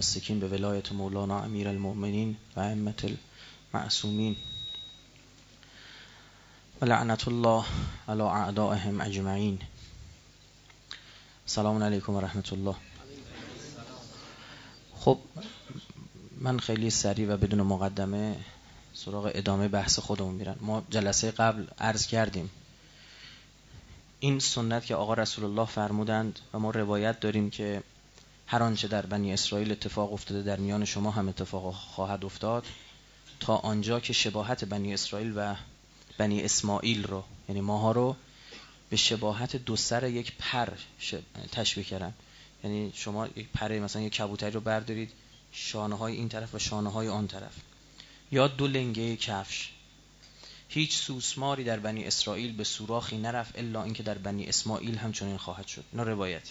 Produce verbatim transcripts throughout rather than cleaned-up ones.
متمسکین به ولایت مولانا امیر المؤمنین و ائمه المعصومین و لعنت الله علی اعدائهم اجمعین. سلام علیکم و رحمت الله. خب من خیلی سریع و بدون مقدمه سراغ ادامه بحث خودمون میرم. ما جلسه قبل عرض کردیم این سنت که آقا رسول الله فرمودند و ما روایت داریم که هر آنچه در بنی اسرائیل اتفاق افتاده در میان شما هم اتفاق خواهد افتاد، تا آنجا که شباهت بنی اسرائیل و بنی اسماعیل رو، یعنی ماها رو، به شباهت دو سر یک پر تشبیه کردن. یعنی شما یک پره، مثلا یک کبوتری رو بردارید، شانه های این طرف و شانه های آن طرف، یا دو لنگه کفش. هیچ سوسماری در بنی اسرائیل به سوراخی نرفت الا اینکه در بنی اسماعیل همچنین خواهد شد. اینا روایت.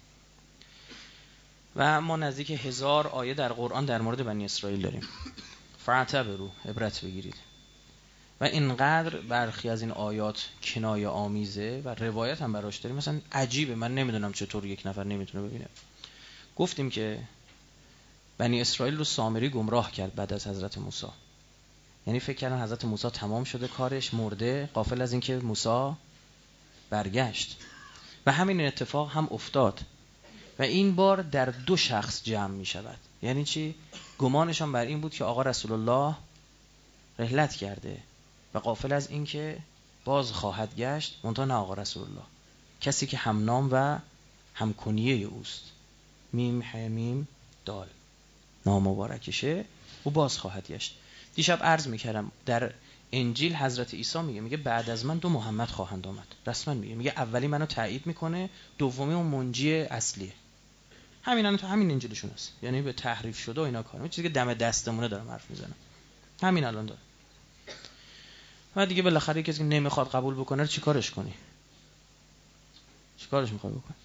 و ما نزدیک هزار آیه در قرآن در مورد بنی اسرائیل داریم. فاعتبروا، عبرت بگیرید. و اینقدر برخی از این آیات کنایه آمیزه و روایت هم براش داریم، مثلا عجیبه، من نمیدونم چطور یک نفر نمیتونه ببینه. گفتیم که بنی اسرائیل رو سامری گمراه کرد بعد از حضرت موسی. یعنی فکر کردن حضرت موسی تمام شده کارش، مرده، غافل از اینکه موسی برگشت. و همین اتفاق هم افتاد و این بار در دو شخص جمع می شود. یعنی چی؟ گمانشان بر این بود که آقا رسول الله رحلت کرده و غافل از اینکه باز خواهد گشت، منتها نه آقا رسول الله، کسی که همنام و همکنیه اوست، میم حمیم دال، نام مبارکشه، او باز خواهد گشت. دیشب عرض میکردم در انجیل حضرت عیسی میگه میگه بعد از من دو محمد خواهند آمد. رسما میگه میگه اولی منو تایید میکنه، دومی اون منجی اصلیه. همین تو همین انجیلشون است. یعنی به تحریف شده و اینا کارا، چیزی که دم دستمونه دارم حرف میزنم، همین الان داره. و دیگه بالاخره کسی که نمیخواد قبول بکنه رو چیکارش کنی؟ چیکارش میخوای بکنی؟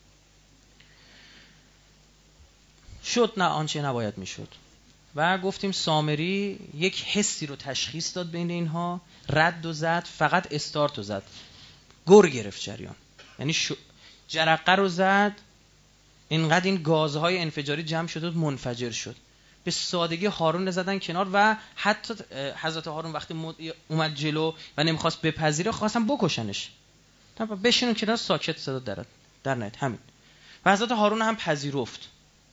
شد نه آنچه نباید میشد. و گفتیم سامری یک حسی رو تشخیص داد بین اینها، رد و زد، فقط استارت رو زد، گر گرفت جریان. یعنی شو... جرقه رو زد، اینقدر این گازهای انفجاری جمع شد و منفجر شد. به سادگی هارون زدن کنار و حتی حضرت هارون وقتی اومد جلو و نمیخواست بپذیره، خواستن بکشنش. بشینون کنار، ساکت، صدا درد در نهایت همین. و حضرت هارون هم پذیرفت.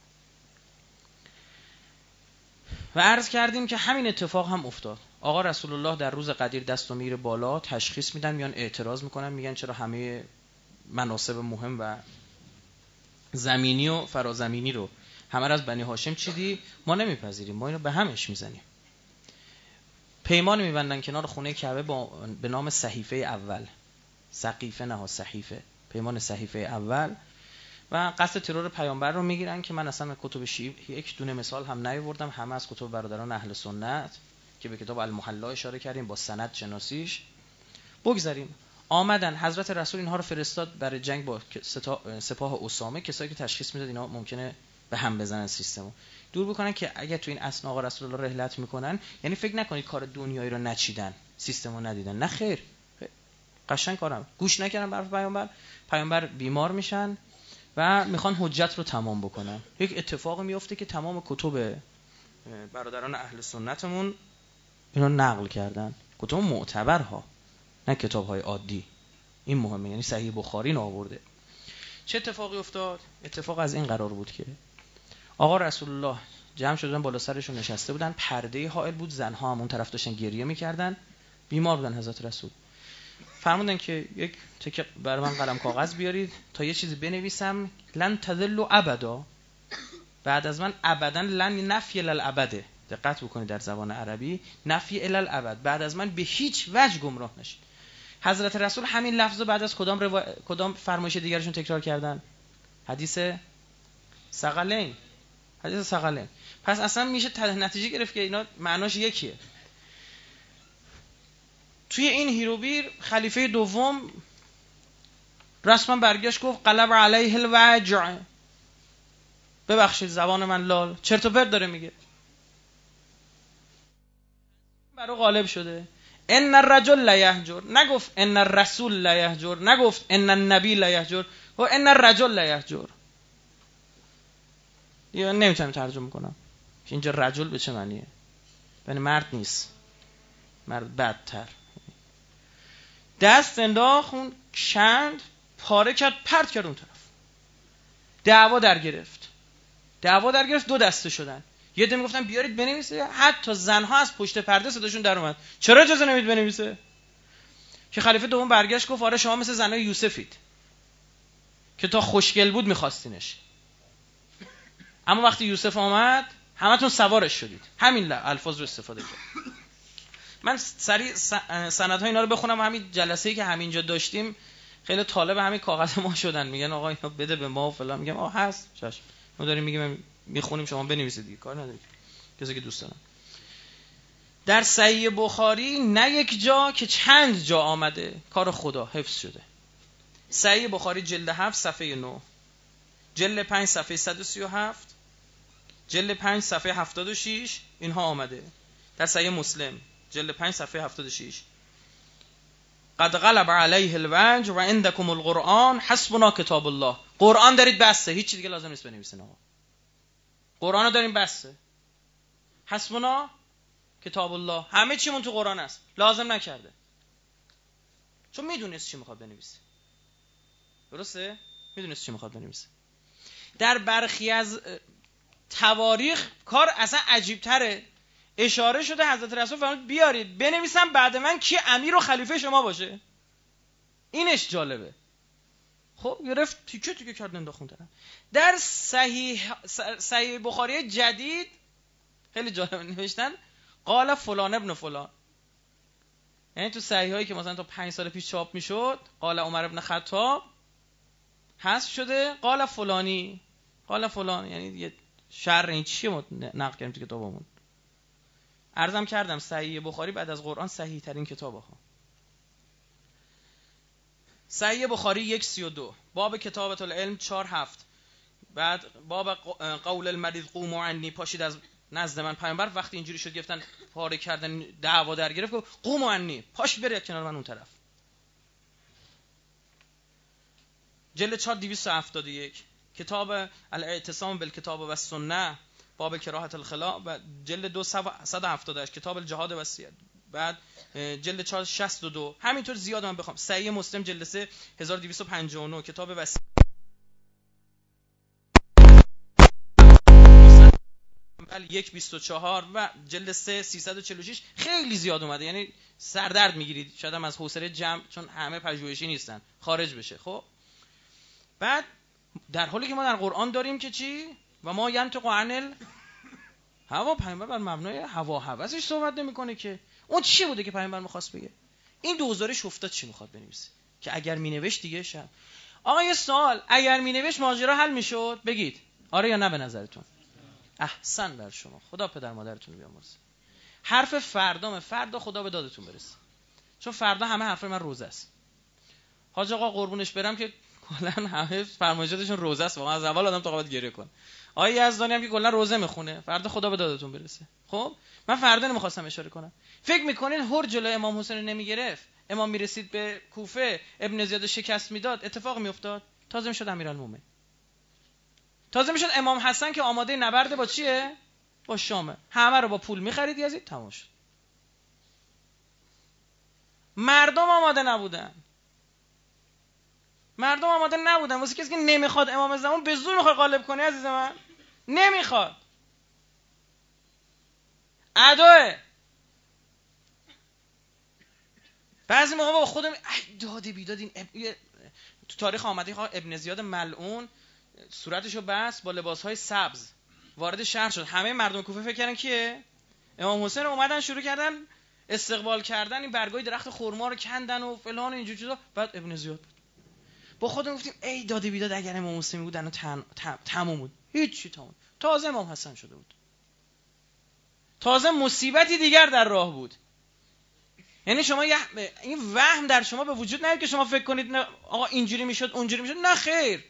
و عرض کردیم که همین اتفاق هم افتاد. آقا رسول الله در روز قدیر دست و میره بالا، تشخیص میدن، میان اعتراض میکنن، میگن چرا همه مناصب مهم و زمینی و فرازمینی رو همه را از بنی هاشم چیدی؟ ما نمیپذیریم، ما اینو به همش میزنیم. پیمان میبندن کنار خونه کعبه با به نام صحیفه اول، سقیفه نه صحیفه، پیمان صحیفه اول. و قصد ترور پیامبر رو میگیرن که من اصلا کتب شیعه یک دونه مثال هم نیاوردم، همه از کتب برادران اهل سنت که به کتاب المحلا اشاره کردیم با سند شناسیش. بگذاریم. آمدن حضرت رسول اینها رو فرستاد برای جنگ با سپاه اسامه، کسایی که تشخیص میداد اینا ممکنه به هم بزنن سیستمو دور بکنن، که اگه تو این اثنا آقا رسول الله رحلت میکنن، یعنی فکر نکنید کار دنیایی رو نچیدن، سیستمو ندیدن، نه خیر، قشنگ کارم گوش نکردن برای پیامبر. پیامبر بیمار میشن و میخوان حجت رو تمام بکنن. یک اتفاق میفته که تمام کتب برادران اهل سنتمون اینا نقل کردن، کتب معتبرها، نه کتاب‌های عادی. این مهمه، یعنی صحیح بخاری آورده. چه اتفاقی افتاد؟ اتفاق از این قرار بود که آقا رسول الله جمع شدن بالا سرشون نشسته بودن، پرده حائل بود، زنها هم اون طرف داشتن گریه میکردن، بیمار بودن. حضرت رسول فرمودن که یک تکه برای من قلم کاغذ بیارید تا یه چیزی بنویسم، لن تذلوا ابدا، بعد از من ابدا، لن نفی الالابد، دقت بکنید در زبان عربی نفی الالابد، بعد از من به هیچ وجه گمراه نشید. حضرت رسول همین لفظو بعد از کدام روا... کدام فرمایش دیگرشون تکرار کردن؟ حدیث ثقلین، حدیث ثقلین. پس اصلا میشه نتیجه گرفت که اینا معناش یکیه. توی این هیروبیر خلیفه دوم رسما برگشت گفت قلب علیه الوجع، ببخشید زبان من لال، چرت و پرت داره میگه، برو غالب شده. ان الرجل لا یهجر، نگفت ان الرسول لا یهجر، نگفت ان النبی لا یهجر، و ان الرجل لا یهجر. یا نمیتونم ترجمه کنم اینجا رجل به چه معنیه. یعنی مرد نیست، مرد بدتر. دست انداخت اون چند پاره کرد، پرت کرد اون طرف. دعوا در گرفت دعوا در گرفت دو دسته شدن. یه عده میگفتن بیارید بنویسه، حتی زنها از پشت پرده صداشون در اومد چرا اجازه نمیدید بنویسه؟ که خلیفه دوم برگشت گفت آره شما مثل زنای یوسفید که تا خوشگل بود میخواستینش، اما وقتی یوسف آمد همتون سوارش شدید. همین الفاظ رو استفاده کرد. من سریع سندهای اینا رو بخونم. همین جلسه‌ای که همینجا داشتیم خیلی طالب همین کاغذ ما شدن، میگن آقا اینو بده به ما و فلان. میگم آ هست چشم، ما داریم میگیم میخونیم شما بنویسید دیگه، کار ندارید. کسی که دوست دارن در صحیح بخاری نه یک جا که چند جا آمده کار خدا حفظ شده. صحیح بخاری جلد هفت صفحه نه، جلد پنج صفحه صد و سی و هفت، جلد پنج صفحه هفتاد و شش اینها آمده. در صحیح مسلم جلد پنج صفحه هفتاد و شش قد غلب علیه الوجه و عندکم القرآن حسبنا کتاب الله. قرآن دارید بسته، هیچ چیز دیگه لازم نیست بنویسین آقا. قرآن رو داریم بسته، حسبنا کتاب الله، همه چیمون تو قرآن است، لازم نکرده چون میدونست چی میخواد بنویسه. درسته؟ میدونست چی میخواد بنویسه. در برخی از تواریخ کار اصلا عجیب تره. اشاره شده حضرت رسول فرمود بیارید بنویسم بعد من کی امیر و خلیفه شما باشه. اینش جالبه. خب گرفت تیکه تیکه کرد انداخت اون طرف. در صحیح صحیح بخاری جدید خیلی جالب نوشتن قال فلان ابن فلان. یعنی تو صحیح هایی که مثلا تا پنج سال پیش چاپ میشد قال عمر ابن خطاب حذف شده قال فلانی قال فلان. یعنی یه شر این چیه ما نقل کردیم تو کتابمون. عرضم کردم صحیح بخاری بعد از قرآن صحیح ترین کتابه ها. صحیح بخاری یک سی و دو باب کتابت العلم چهار هفت. بعد باب قول المریض قوموا عنی، پاشید از نزد من. پیامبر وقتی اینجوری شد گفتن پاره کردن دعوا در گرفت گفت قوموا عنی، پاش برید کنار من اون طرف. جلد چهار دویست و هفتاد و یک کتاب الاعتصام بالکتاب و السنه باب کراهت الخلاء. و جلد دو صد و هفتاد و هشت کتاب الجهاد و السیاد. بعد جلد چهار شصت و دو همینطور زیاد من بخوام. صحیح مسلم جلد سه هزار و دویست و پنجاه و نه کتاب وسیع یک بیست و چهار و جلد سه سیصد و چهل و شش خیلی زیاد اومده. یعنی سردرد میگیرید شاید هم از حوصله جمع، چون همه پژوهشی نیستن، خارج بشه. خب بعد در حالی که ما در قرآن داریم که چی و ما ینطق عن الهوا، پیامبر بر مبنای هوا هوسش صحبت نمیکنه که. اون چی بوده که پیامبر میخواست بگه؟ این دوزارش افتاد چی میخواد بنویسه که اگر مینوشت دیگه شب. آقا یه سوال، اگر مینوشت ماجرا حل میشد؟ بگید آره یا نه به نظرتون؟ احسن بر شما، خدا پدر مادرتون رو بیامرزه. حرف فردام فردا خدا به دادتون برسه، چون فردا همه حرف من روزه است. حاج آقا قربونش برم که کلا همه فرمایشاتشون روزه است، واقعا از اول آدم تا قبل گریه کنه. آقا یزدانی هم که کلا روزه میخونه، فردا خدا به دادتون برسه. خب من فردا نمیخواستم اشاره کنم. فکر میکنین هر جلوی امام حسین نمیگرفت، امام میرسید به کوفه ابن زیاد شکست میداد، اتفاق میافتاد، تازه میشد امیرالمومنین، تازه میشد امام حسن که آماده نبرد با چیه؟ با شامه، همه رو با پول میخرید یزید، تمام شد. مردم آماده نبودن، مردم آماده نبودن واسه کسی که نمیخواد امام زمان به زور میخواد غالب کنه. عزیز من نمیخواد، عدوه. بعضی موقع با خودم ای دادی بیداد. این اب... تو تاریخ آمده ها ابن زیاد ملعون صورتشو بس با لباسهای سبز وارد شهر شد. همه مردم کوفه فکر کردن کیه؟ امام حسین. اومدن شروع کردن استقبال کردن، این برگای درخت خرما رو کندن و فلان اینجور چیزا. بعد ابن زیاد بود. با خودم گفتیم ای دادی بیداد اگر امام حسین بود الان تن... تموم بود. هیچ چی تموم. تازه امام حسن شده بود، تازه مصیبتی دیگر در راه بود. یعنی شما یه... این وهم در شما به وجود نیاد که شما فکر کنید نه آقا اینجوری میشد اونجوری میشد. نه خیر.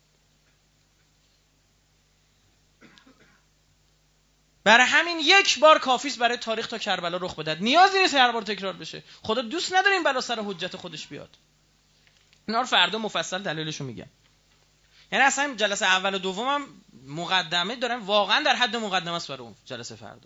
برای همین یک بار کافیست برای تاریخ تا کربلا رخ بدهد، نیازی نیست هر بار تکرار بشه. خدا دوست نداره این بلا سر حجت خودش بیاد. اینا رو فردا مفصل دلیلشو میگم. یعنی اصلا جلسه اول و دومم مقدمه دارم، واقعا در حد مقدمه است برای اون جلسه فردا.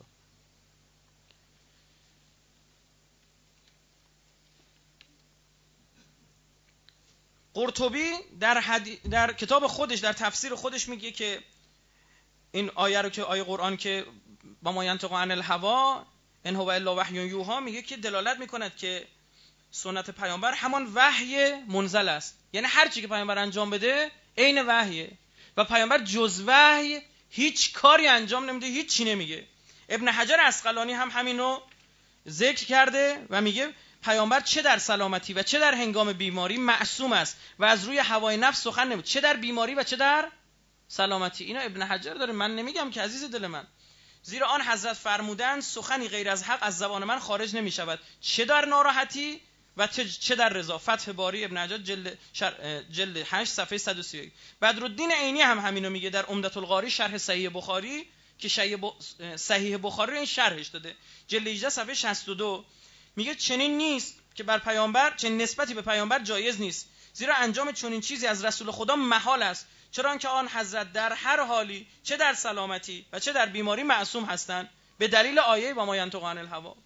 قرطبی در, حدی... در کتاب خودش در تفسیر خودش میگه که این آیه رو که آیه قرآن که با ما ینطق عن الهوا ان هو الا وحی یوحی میگه که دلالت میکند که سنت پیامبر همان وحی منزل است، یعنی هر چی که پیامبر انجام بده عین وحیه و پیامبر جز وحی هیچ کاری انجام نمیده، هیچ چی نمیگه. ابن حجر عسقلانی هم همینو ذکر کرده و میگه پیامبر چه در سلامتی و چه در هنگام بیماری معصوم است و از روی هوای نفس سخن نمیگه، چه در بیماری و چه در سلامتی. اینا ابن حجر داره، من نمیگم که عزیز دل من. زیرا آن حضرت فرمودند سخنی غیر از حق از زبان من خارج نمی شود، چه در ناراحتی و چه در رضا. فتح باری ابن حجر جلد, جلد هشت صفحه صد و سی و یک. بدرالدین عینی هم همینو میگه در عمدة القاری شرح صحیح بخاری که صحیح بخاری رو این شرحش داده، جلد هجده صفحه شصت و دو. میگه چنین نیست که بر پیامبر، چنین نسبتی به پیامبر جایز نیست، زیرا انجام چنین چیزی از رسول خدا محال است، چرا که آن حضرت در هر حالی چه در سلامتی و چه در بیماری معصوم هستند به دلیل آیه و ما ینطق عن الهوا.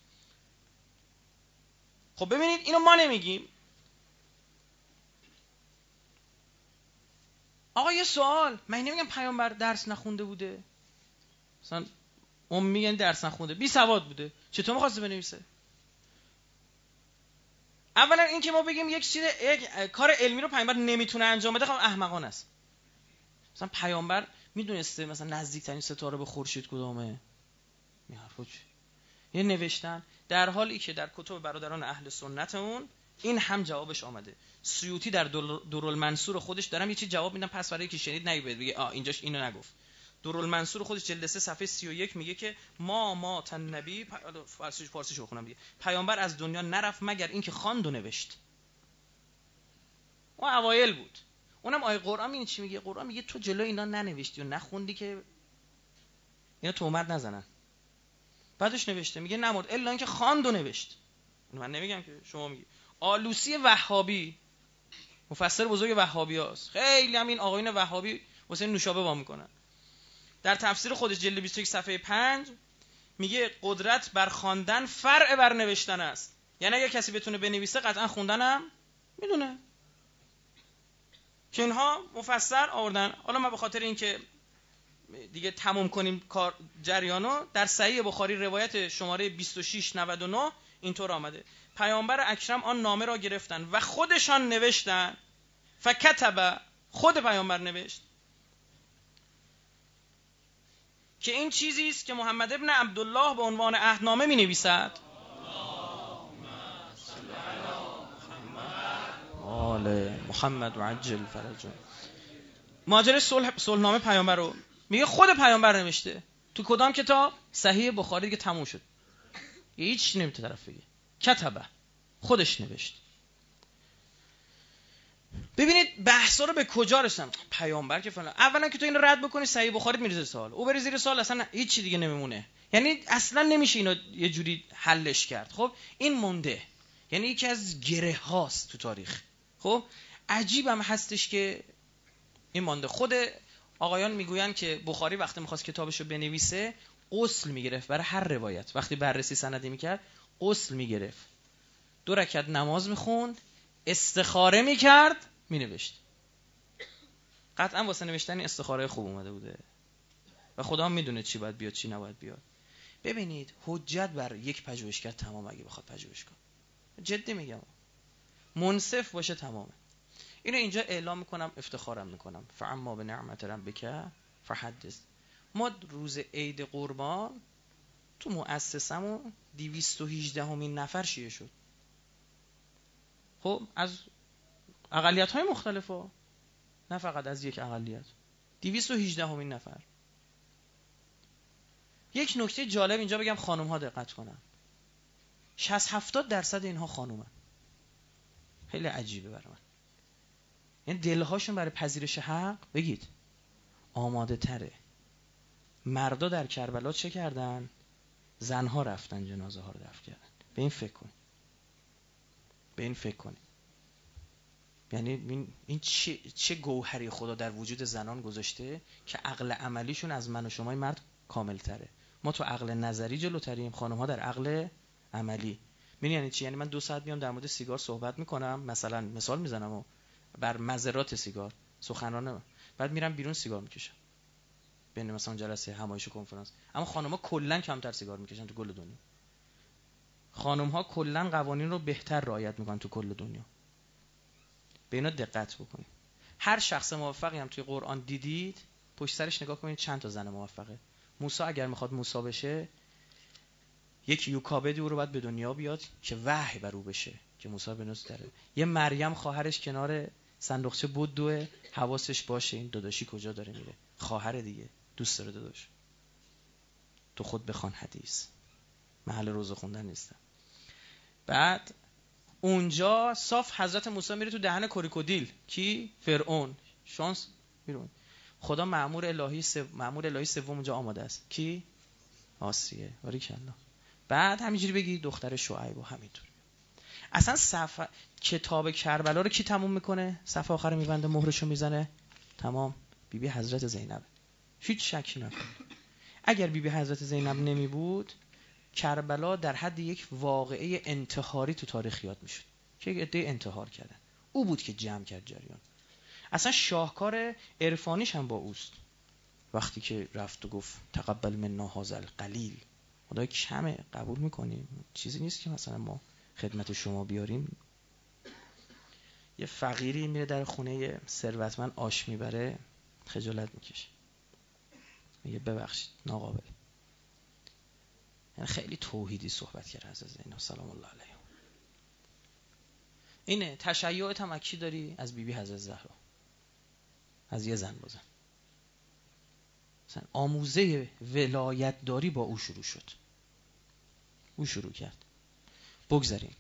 خب ببینید اینو ما نمیگیم. آقا یه سوال، من نمیگم پیامبر درس نخونده بوده، مثلا اون میگن درس نخونده، بی سواد بوده، چطور می‌خواسته بنویسه؟ اولا این که ما بگیم یک چیز یک کار علمی رو پیامبر نمیتونه انجام بده، خب احمقانه است. مثلا پیامبر میدونسته مثلا نزدیکترین ستاره به خورشید کدومه؟ میحرفو چی؟ یه نوشتن در حالی که در کتب برادران اهل سنتمون این هم جوابش آمده. سیوطی در درالمنصور خودش، دارم یه چیز جواب میدم پس برای کی شنید نگید بگه آ اینجاش اینو نگفت. درالمنصور خودش جلد سه صفحه سی و یک میگه که ما ما تن نبی، فارسیش فارسیشو بخونم دیگه، پیامبر از دنیا نرفت مگر اینکه خواند و نوشت. اون اوایل بود. اونم آیه قرآن این چی میگه؟ قرآن میگه تو جلو اینا ننوشتی و نخوندی که اینا تهمت نزنن. بعدش نوشته میگه نمرد الا اینکه خواند و نوشت. من نمیگم که شما میگی. آلوسی وهابی، مفسر بزرگ وهابیاست، خیلی هم این آقایون وهابی واسه نوشابه وا میکنن. در تفسیر خودش جلد بیست و یک صفحه پنج میگه قدرت بر خواندن فرع بر نوشتن است، یعنی اگه کسی بتونه بنویسه قطعا خوندنم میدونه. که اینها مفسر آوردن. حالا ما به خاطر اینکه دیگه تموم کنیم کار جریانو، در صحیح بخاری روایت شماره بیست و شش نود و نه اینطور آمده: پیامبر اکرم آن نامه را گرفتن و خودشان نوشتن، فکتب، خود پیامبر نوشت که این چیزی است که محمد ابن عبدالله به عنوان عهدنامه می نویسد. آل محمد و عجل فرجه. ماجرای صلح صلحنامه پیامبر رو میگه خود پیامبر نوشته. تو کدام کتاب؟ صحیح بخاری دیگه تموم شد. هیچ نمیتونه طرف بگه. کتبه، خودش نوشت. ببینید بحثا رو به کجا رسن. پیامبر که فلان، اولا که تو اینو رد بکنی صحیح بخاری میریزه سوال، او بری زیر سوال، اصلا هیچ چی دیگه نمیمونه. یعنی اصلا نمیشه اینو یه جوری حلش کرد. خب این مونده، یعنی یکی از گره هاست تو تاریخ. خب عجیبم هستش که این مانده. خود آقایان میگوین که بخاری وقتی میخواست کتابشو بنویسه غسل میگرفت برای هر روایت. وقتی بررسی سندی میکرد غسل میگرفت، دو رکعت نماز میخوند، استخاره میکرد، مینوشت. قطعا واسه نوشتن استخاره خوب اومده بوده و خدا هم میدونه چی باید بیاد چی نباید بیاد. ببینید حجت بر یک پژوهشگر تمام، اگه بخواد پژوهش کنه، جدی میگم، منصف باشه تمامه. اینو اینجا اعلام میکنم، افتخارم میکنم. فاما بنعمت ربک فحدث. ما روز عید قربان تو مؤسسمون دویست و هجده همین نفر شیعه شد. خب از اقلیت های مختلفه، نه فقط از یک اقلیت. دویست و هجده همین نفر. یک نکته جالب اینجا بگم، خانم ها دقت کنن، شصت هفتاد درصد اینها خانومن. خیلی عجیبه برای من. یعنی دلهاشون برای پذیرش حق بگید آماده تره. مردا در کربلا چه کردن؟ زنها رفتن جنازه ها رو دفن کردن. به این فکر کن. به این فکر کنید. یعنی این, این چه, چه گوهری خدا در وجود زنان گذاشته که عقل عملیشون از من و شمای مرد کامل تره. ما تو عقل نظری جلوتریم، خانم ها در عقل عملی. می‌بینی یعنی چی؟ یعنی من دو ساعت میام در مورد سیگار صحبت میکنم، مثلا مثال میزنم و بر مضرات سیگار سخنرانه، بعد میرم بیرون سیگار میکشم بین مثلا جلسه همایش و کنفرانس. اما خانم‌ها کلا کمتر سیگار میکشن تو کل دنیا. خانم‌ها کلا قوانین رو بهتر رعایت میکنن تو کل دنیا. به اینا دقت بکنید. هر شخص موفقی هم توی قرآن دیدید پشت سرش نگاه کنید چند تا زن موفقه. موسی اگر میخواد موسی بشه، یک یوکابدی او رو باید به دنیا بیاد که وحی بر او بشه که موسی به نوز داره. یه مریم خواهرش کنار صندوقچه بدوه، حواسش باشه این داداشی کجا داره میره. خواهر دیگه دوست داره داداش. تو خود بخوان حدیث، محل روزه خوندن نیست. بعد اونجا صاف حضرت موسی میره تو دهن کریکودیل. کی؟ فرعون. شانس میرون. خدا مأمور الهی سو... مأمور الهی سوم اونجا آماده است. کی؟ آسیه. باریکالله. بعد همینجوری بگی دختر شعیب و همینطور. اصلا صف کتاب کربلا رو کی تموم میکنه؟ صف آخر میبنده، مهرشو میزنه، تمام. بیبی بی حضرت زینب. هیچ شکی نکن. اگر بیبی بی حضرت زینب نمی بود، کربلا در حد یک واقعه انتحاری تو تاریخ یاد میشد که یک عده انتحار کردن. او بود که جمع کرد جریان. اصلا شاهکار عرفانیش هم با اوست. وقتی که رفت و گفت تقبل منا هذا القلیل، خدای کمه قبول میکنیم، چیزی نیست که مثلا ما خدمت شما بیاریم. یه فقیری میره در خونه ثروتمند آش میبره، خجالت میکشه، میگه ببخشید ناقابل. یعنی خیلی توحیدی صحبت کرد حضرت زینب سلام الله علیها. اینه تشیعت هم اکی داری از بیبی بی حضرت زهرا، از یه زن بازن. مثلا آموزه ولایت داری با او شروع شد، او شروع کرد. بگذاریم.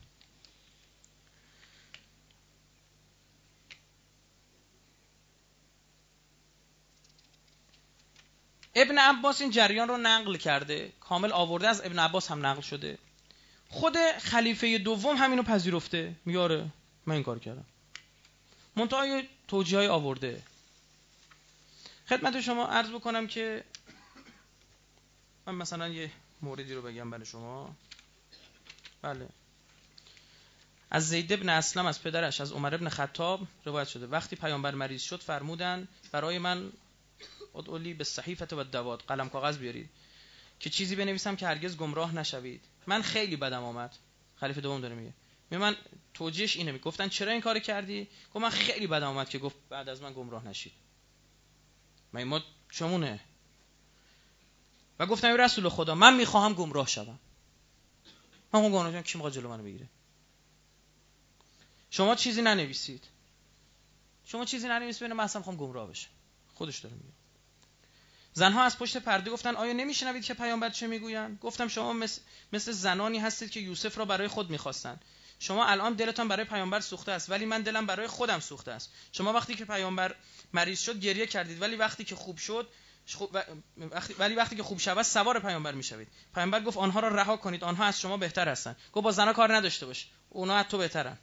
ابن عباس این جریان رو نقل کرده، کامل آورده، از ابن عباس هم نقل شده. خود خلیفه دوم همینو پذیرفته، میگه آره من این کار کردم، منتها توجیه‌های آورده. خدمت شما عرض بکنم که من مثلا یه موردی رو بگم برای شما. بله، از زید بن اسلم از پدرش از عمر بن خطاب روایت شده وقتی پیامبر مریض شد فرمودن برای من ادعولی به صحیفه و دوات، قلم کاغذ بیارید که چیزی بنویسم که هرگز گمراه نشوید. من خیلی بدم آمد. خلیفه دوم داره میگه، میگه من توجیهش اینه، میگفتن چرا این کارو کردی؟ گفت من خیلی بدم آمد که گفت بعد از من گمراه نشید. من ما چمونه؟ و گفتم رسول خدا من میخواهم گمراه شوم. من گمراه شدم کی میخواد جلو منو بگیره؟ شما چیزی ننویسید. شما چیزی ننویسید ببینم من اصلا میخوام گمراه بشم. خودش داره میگه. زنها از پشت پرده گفتن آیا نمیشنوید که پیامبر چه میگویند؟ گفتم شما مثل, مثل زنانی هستید که یوسف را برای خود میخواستند. شما الان دلتان برای پیامبر سوخته است ولی من دلم برای خودم سوخته است. شما وقتی که پیامبر مریض شد گریه کردید ولی وقتی که خوب شد وقتی ولی وقتی که خوب شود سوار پیامبر میشوید. پیامبر گفت آنها را رها کنید، آنها از شما بهتر هستند. گفت با زنا کار نداشته باش، اونها از تو بهترن.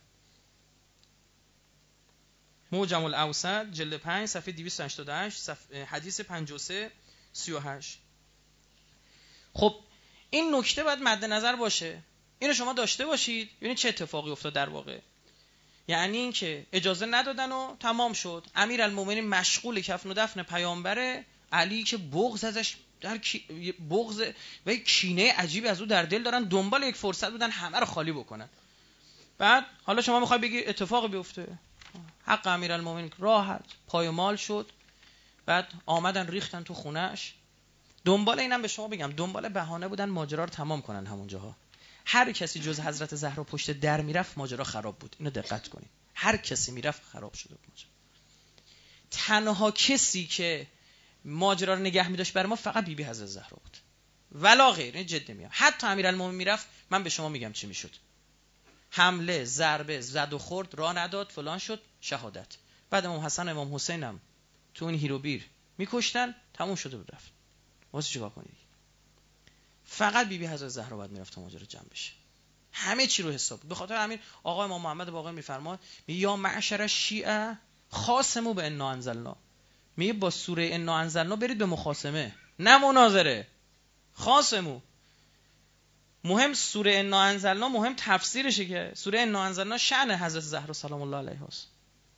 موجم الاوسط جلد پنج صفحه دویست و هشتاد و هشت صفحه حدیث پنجاه و سه سی و هشت. خب این نکته باید مد نظر باشه، اینو شما داشته باشید. ببینید چه اتفاقی افتاد در واقع. یعنی این که اجازه ندادن و تمام شد. امیرالمومنین مشغول کفن و دفن پیامبره، علی که بغض ازش در کی... بغض و یک کینه عجیبی از او در دل دارن، دنبال یک فرصت بودن همه رو خالی بکنن. بعد حالا شما میخوای بگی اتفاقی بیفته، حق امیرالمومنین راحت پایمال شد. بعد آمدن ریختن تو خونهش. دنبال اینم به شما بگم دنبال بهانه بودن ماجرا رو تمام کنن همونجاها. هر کسی جز حضرت زهرا پشت در میرفت ماجرا خراب بود. اینو دقت کنید. هر کسی میرفت خراب شده بود ماجرا. تنها کسی که ماجرا رو نگه می‌داشت برای ما فقط بیبی بی حضرت زهرا بود. ولا غیر. این جدی میگم. حتی امیرالمومنین میرفت من به شما میگم چی میشد. حمله، ضربه، زد و خورد، راه نداد، فلان شد، شهادت. بعد امام حسن امام حسین هم تو اون هیروبیر میکشتن، تموم شده بود رفت. واسه چیکار کنید؟ فقط بیبی بی حضرت زهرا باید میرفت تا ماجرا جمع بشه. همه چی رو حساب. به خاطر همین آقا امام محمد باقر میفرماد میگه یا معشر شیعه خاصمو به انا انزلنا، میگه با سوره انا انزلنا برید به مخاصمه نه مناظره. خاصمو مهم سوره انا انزلنا مهم تفسیرشه، که سوره انا انزلنا شأن حضرت زهرا سلام الله علیها است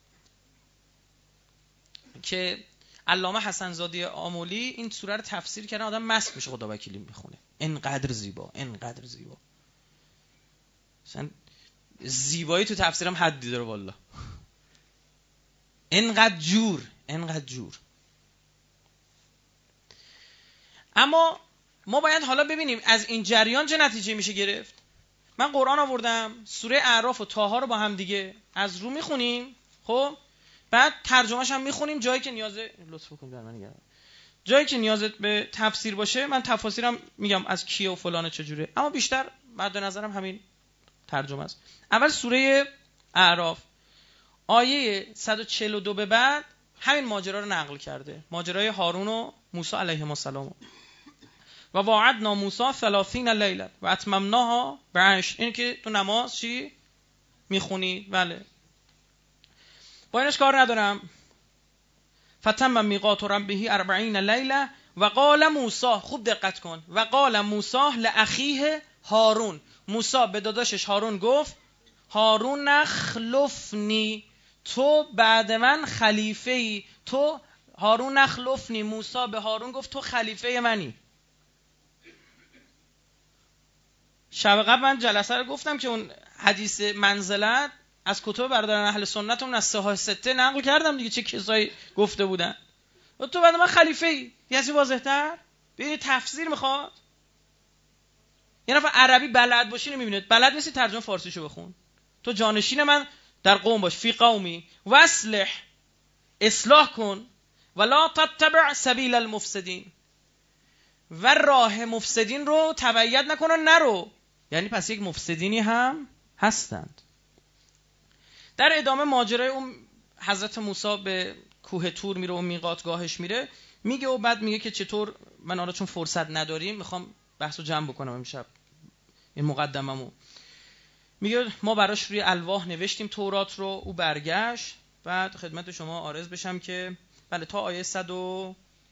که علامه حسن زاده آمولی این سوره رو تفسیر کردن، آدم مست میشه خدا وکیلی میخونه. اینقدر زیبا، اینقدر زیبا، مثلا زیبایی تو تفسیرم حدی داره والله. اینقدر جور، اینقدر جور. اما ما باید حالا ببینیم از این جریان چه نتیجه میشه گرفت. من قرآن آوردم، سوره اعراف و طه رو با هم دیگه از رو میخونیم، خب بعد ترجمهش هم میخونیم، جایی که نیازه لطف کن در من نگران، جایی که نیازت به تفسیر باشه من تفاسیرم میگم از کیه و فلانه چجوره، اما بیشتر مد نظرم همین ترجمه است. اول سوره اعراف آیه صد و چهل و دو به بعد همین ماجرا رو نقل کرده، ماجرای هارون و موسی علیهم السلام. و وعدنا موسی ثلاثین لیله و اتممناها بعشر. این که تو نماز چی میخونی؟ بله، با اینش کار ندارم. فتم میقات ربه اربعین لیله و قال موسی، خوب دقت کن، و قال موسی لاخیه هارون، موسی به داداشش هارون گفت هارون نخلفنی، تو بعد من خلیفه ای، تو هارون نخلفنی، موسی به هارون گفت تو خلیفه منی. شب قبل من جلسه رو گفتم که اون حدیث منزلت از کتب برادران اهل سنت اون از صحاح سته نقل کردم دیگه، چه کسایی گفته بودن. و تو بعد من خلیفه ای، یه چیزی واضح‌تر ببین تفسیر میخواد. یه نفر عربی بلد باشی نمیبینید، بلد نیستی ترجمه فارسیشو بخون. تو جانشین من در قوم باش، فی قومی واصلح، اصلاح کن، ولا تتبع سبیل المفسدین، و راه مفسدین رو تبعیت نکن و نرو. یعنی پس یک مفسدینی هم هستند. در ادامه ماجرای اون حضرت موسی به کوه طور میره و میقاتگاهش میره میگه و بعد میگه که چطور من حالا چون فرصت نداریم میخوام بحثو جمع بکنم امشب این مقدممو. میگه ما براش روی الواح نوشتیم تورات رو، او برگشت. بعد خدمت شما عارض بشم که بله تا آیه صد و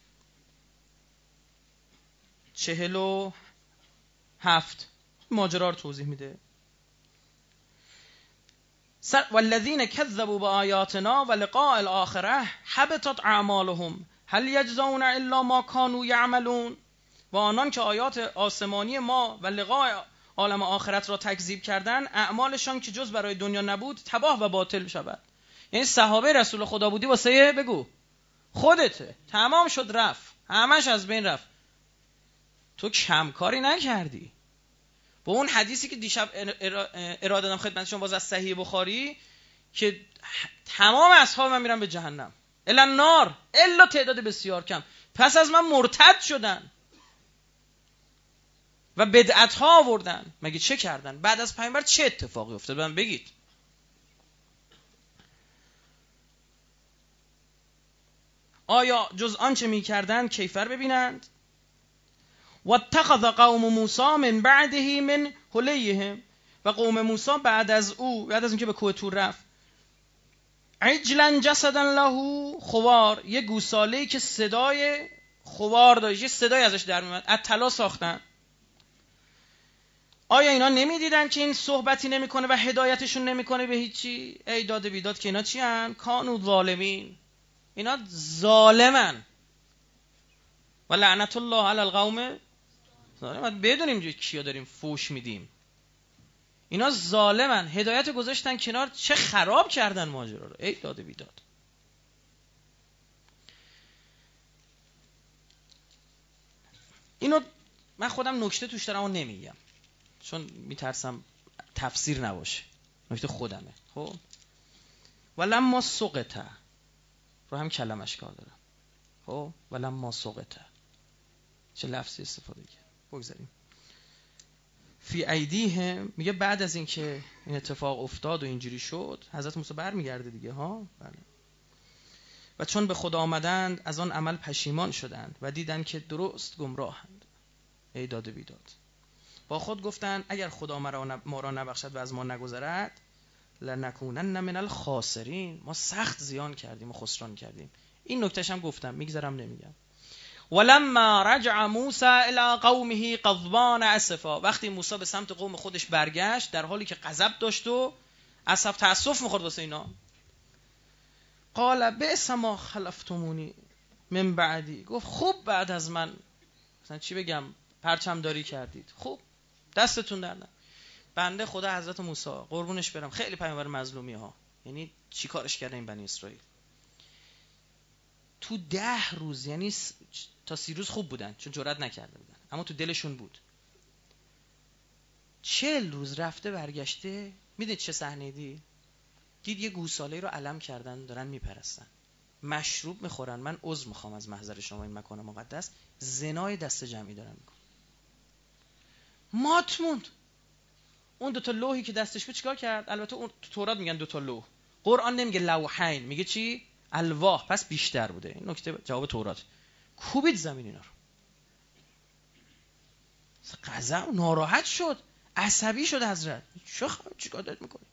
چهل و هفت ماجرا رو توضیح میده. والذین کذبوا بآیاتنا ولقاء الآخرة حبطت اعمالهم هل یجزون الا ما كانوا یعملون. و آنان که آیات آسمانی ما و لقاء عالم آخرت را تکذیب کردند، اعمالشان که جز برای دنیا نبود تباه و باطل شود. یعنی صحابه رسول خدا بودی واسه بگو خودته، تمام شد رفت، همش از بین رفت، تو کم کاری نکردی. با اون حدیثی که دیشب اراده دادم خدمتشون باز از صحیح بخاری که تمام اصحاب من میرن به جهنم الا النار الا تعداد بسیار کم، پس از من مرتد شدن و بدعت ها آوردن. مگه چه کردن؟ بعد از پیامبر چه اتفاقی افتاد؟ من بگید. آیا جز آنچه میکردند کیفر ببینند؟ واتخذ قوم موسی من بعده من حلیهم. و قوم موسی بعد از او، بعد از اینکه به کوه طور رفت، عجلا جسدا له خوار، یه گوساله‌ای که صدای خوار داشت، یه صدای ازش در میاد، از طلا ساختن. آیا اینا نمیدیدن که این صحبتی نمیکنه و هدایتشون نمیکنه به هیچی؟ ای داد بیداد که اینا چی هن؟ کانوا ظالمین، اینا ظالمن. و لعنت الله علی القوم ظالم. بدونیم کیا داریم فوش میدیم. اینا ظالمن، هدایت گذاشتن کنار، چه خراب کردن ماجرا رو. ای داد بیداد. اینو من خودم نکته توش دارم و نمیگم چون میترسم تفسیر نباشه، نکته خودمه. خب ولما سقطه رو هم کلمش کار دارم. خب ولما سقطه چه لفظی استفاده کرد؟ بگذاریم. فی ایدیهم، میگه بعد از این که این اتفاق افتاد و اینجوری شد، حضرت موسی برمیگرده دیگه ها. بله. و چون به خدا آمدند از آن عمل پشیمان شدند و دیدند که درست گمراهند. ای داد بیداد. با خود گفتند اگر خدا ما را نبخشد و از ما نگذرد لنکونن من الخاسرین، ما سخت زیان کردیم و خسران کردیم. این نکتهش هم گفتم، میگذرم نمیگم. ولما رجع موسی الی قومه غضبان اسفا، وقتی موسی به سمت قوم خودش برگشت در حالی که غضب داشت و اسف تأسف می‌خورد واسه اینا، قال بئس ما خلفتمونی من بعدی، گفت خوب بعد از من مثلا چی بگم پرچم داری کردید، خوب دستتون در نکنه. بنده خدا حضرت موسی قربونش برم خیلی پیامبر مظلومی ها، یعنی چی کارش کرده این بنی اسرائیل. تو ده روز یعنی تا سی روز خوب بودن چون جرئت نکرده بودن، اما تو دلشون بود. چهل روز رفته برگشته، میدید چه صحنه دید؟ دید یه گوساله رو علم کردن دارن میپرستن، مشروب میخورن. من عذر میخوام از محضر شما این مکان مقدس، زنای دست جمعی دارن میکنن. مات موند. اون دو تا لوحی که دستش بود چیکار کرد؟ البته اون تو تورات میگن دو تا لوح، قرآن نمیگه لوحین، میگه چی؟ الواح، پس بیشتر بوده. این نکته جواب تورات. کوبید زمین اینا رو. غضب ناراحت شد، عصبی شد حضرت. چه چیکار دارید میکنید؟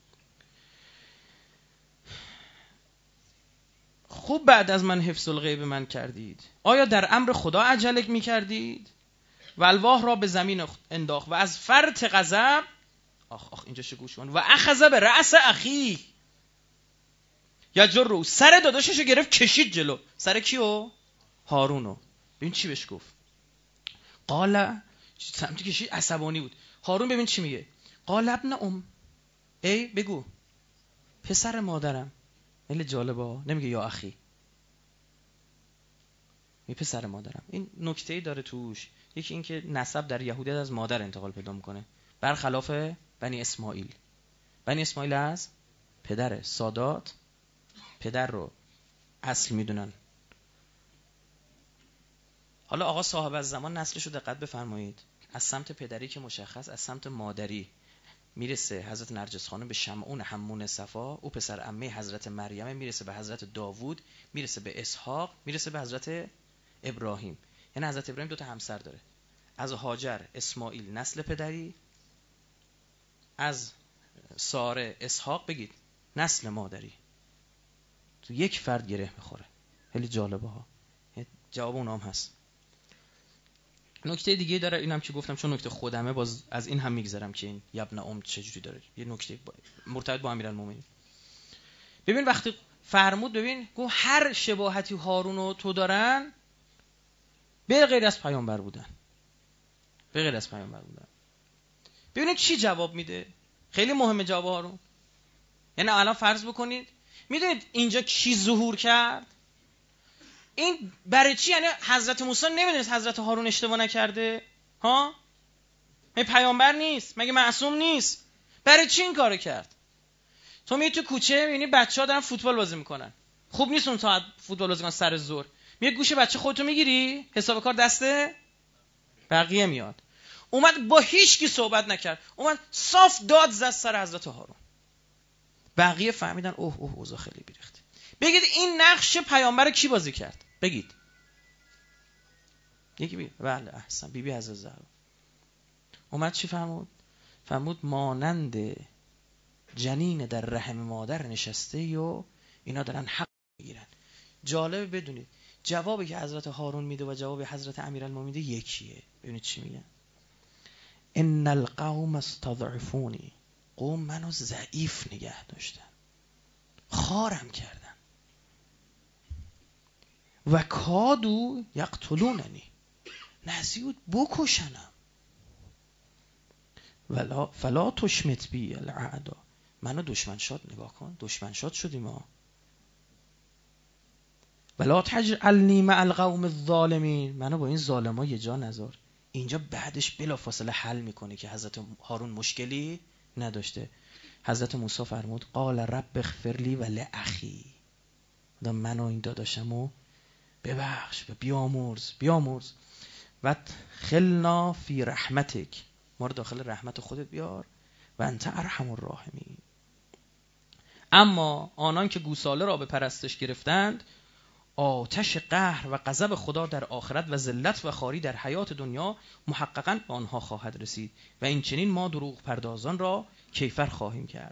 خوب بعد از من حفظ الغیب من کردید. آیا در امر خدا عجله میکردید؟ و الواح را به زمین انداخت و از فرط غضب آخ آخ اینجا گوش کن، و اخذ به رأس اخی یجر، سر داداششو گرفت کشید جلو. سر کیو؟ هارونو. ببین چی بهش گفت. قال، سمتی کشید، عصبانی بود. هارون ببین چی میگه. قال ابن ام، ای بگو پسر مادرم. خیلی جالبه، نمیگه یا اخی، می پسر مادرم. این نکته‌ای داره توش. یکی این که نسب در یهودیت از مادر انتقال پیدا میکنه، برخلاف بنی اسماعیل. بنی اسماعیل از پدره. سادات پدر رو اصل میدونن. حالا آقا صاحب از زمان نسلش رو دقت بفرمایید، از سمت پدری که مشخص، از سمت مادری میرسه حضرت نرجس خانم به شمعون حمون صفا، او پسر عمه حضرت مریم، میرسه به حضرت داوود، میرسه به اسحاق، میرسه به حضرت ابراهیم. یعنی حضرت ابراهیم دو تا همسر داره، از هاجر اسماعیل نسل پدری، از ساره اسحاق بگید نسل مادری. تو یک فرد گره میخوره. خیلی جالبه ها. جواب اونام هست. نکته دیگه داره، اینم که گفتم چون نکته خودمه باز از این هم میگذرم که این یبن ام چجوری داره. یه نکته با... مرتبط با امیرالمومنین. ببین وقتی فرمود، ببین گفت هر شباهتی هارون و تو دارن به غیر از پیامبر بودن، به غیر از پیامبر بودن. ببینید چی جواب میده. خیلی مهمه جواب هارون. یعنی الان فرض بکنید میدونید اینجا کی ظهور کرد؟ این برای چی؟ یعنی حضرت موسی نمیدونست حضرت هارون اشتباه نکرده؟ ها؟ مگه پیامبر نیست؟ مگه معصوم نیست؟ برای چی این کارو کرد؟ تو میری تو کوچه میبینی بچه‌ها دارن فوتبال بازی میکنن، خوب نیست اون ساعت فوتبال بازی کنن سر ظهر، میای گوشه بچه خودتو میگیری، حساب کار دسته بقیه میاد. اومد با هیچ کی صحبت نکرد، اومد صاف داد زد سر حضرت هارون. بقیه فهمیدن اوه اوه اوضاع خیلی بیریخته. بگید این نقش پیامبر کی بازی کرد؟ بگید. یکی بگید. بله احسن، بیبی حضرت زهرا. اومد چی فرمود؟ فرمود مانند جنین در رحم مادر نشسته و اینا دارن حق میگیرن. جالبه بدونید جوابی که حضرت هارون میده و جواب حضرت امیرالمومنین یکیه. ببینید چی میگن. ان القوم استضعفونی، قوم منو ضعیف نگه داشتن، خارم کردن. و کادو یقتلوننی، نزدیک بکشنم. ولا فلا تشمت بی الاعدا، منو دشمن شاد نگاه کن، دشمن شاد شدیم ما. ولا تجعلنی مع القوم الظالمین، منو با این ظالما یه جا نذار. اینجا بعدش بلافاصله حل میکنه که حضرت هارون مشکلی نداشته. حضرت موسی فرمود قال رب اغفر لی و لاخی، خدا منو این داداشمو ببخش و بیامرز بیامرز و خلنا فی رحمتک، ما رو داخل رحمت خودت بیار و انت ارحم الراحمین. اما آنان که گوساله را به پرستش گرفتند آتش قهر و غضب خدا در آخرت و ذلت و خواری در حیات دنیا محققاً به آنها خواهد رسید و این چنین ما دروغ پردازان را کیفر خواهیم کرد.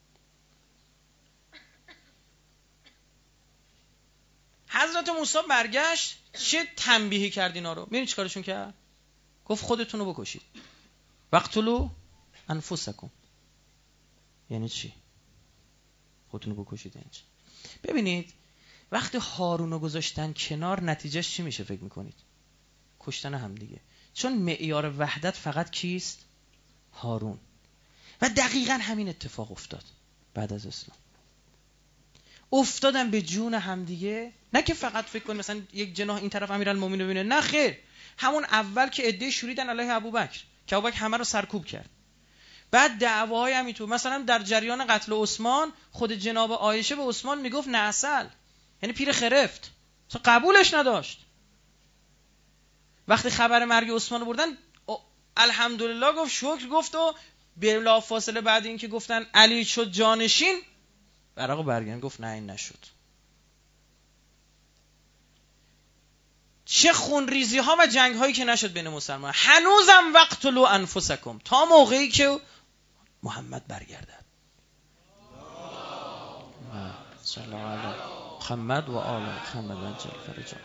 حضرت موسی برگشت چه تنبیهی کرد اینا رو؟ می‌بینید چیکارشون کرد؟ گفت خودتون رو بکشید. وقتلوا انفسکم. یعنی چی؟ خودتون رو بکشید یعنی چی؟ ببینید وقتی هارون رو گذاشتن کنار نتیجهش چی میشه فکر میکنید؟ کشتن هم دیگه. چون معیار وحدت فقط کیست؟ هارون. و دقیقاً همین اتفاق افتاد بعد از اسلام. افتادن به جون همدیگه، نه که فقط فکر کنید مثلا یک جناح این طرف امیرالمومنین ببینه، نه خیر، همون اول که عده شوریدن علیه ابوبکر که ابوبکر همه رو سرکوب کرد. بعد دعواهای همینطور، مثلا در جریان قتل عثمان خود جناب عایشه به عثمان میگفت نه اصل، یعنی پیر خرفت، تو قبولش نداشت. وقتی خبر مرگ عثمان رو بردن الحمدلله گفت، شکر گفت، و بلا فاصله بعد این که گفتن علی شد جانشین برقو برگن گفت نه این نشد. چه خونریزی ها و جنگ هایی که نشد بین مسلمان. هنوزم وقتلو انفسکم، تا موقعی که محمد برگردد. صلی الله علی محمد و آل محمد و جل فرجا.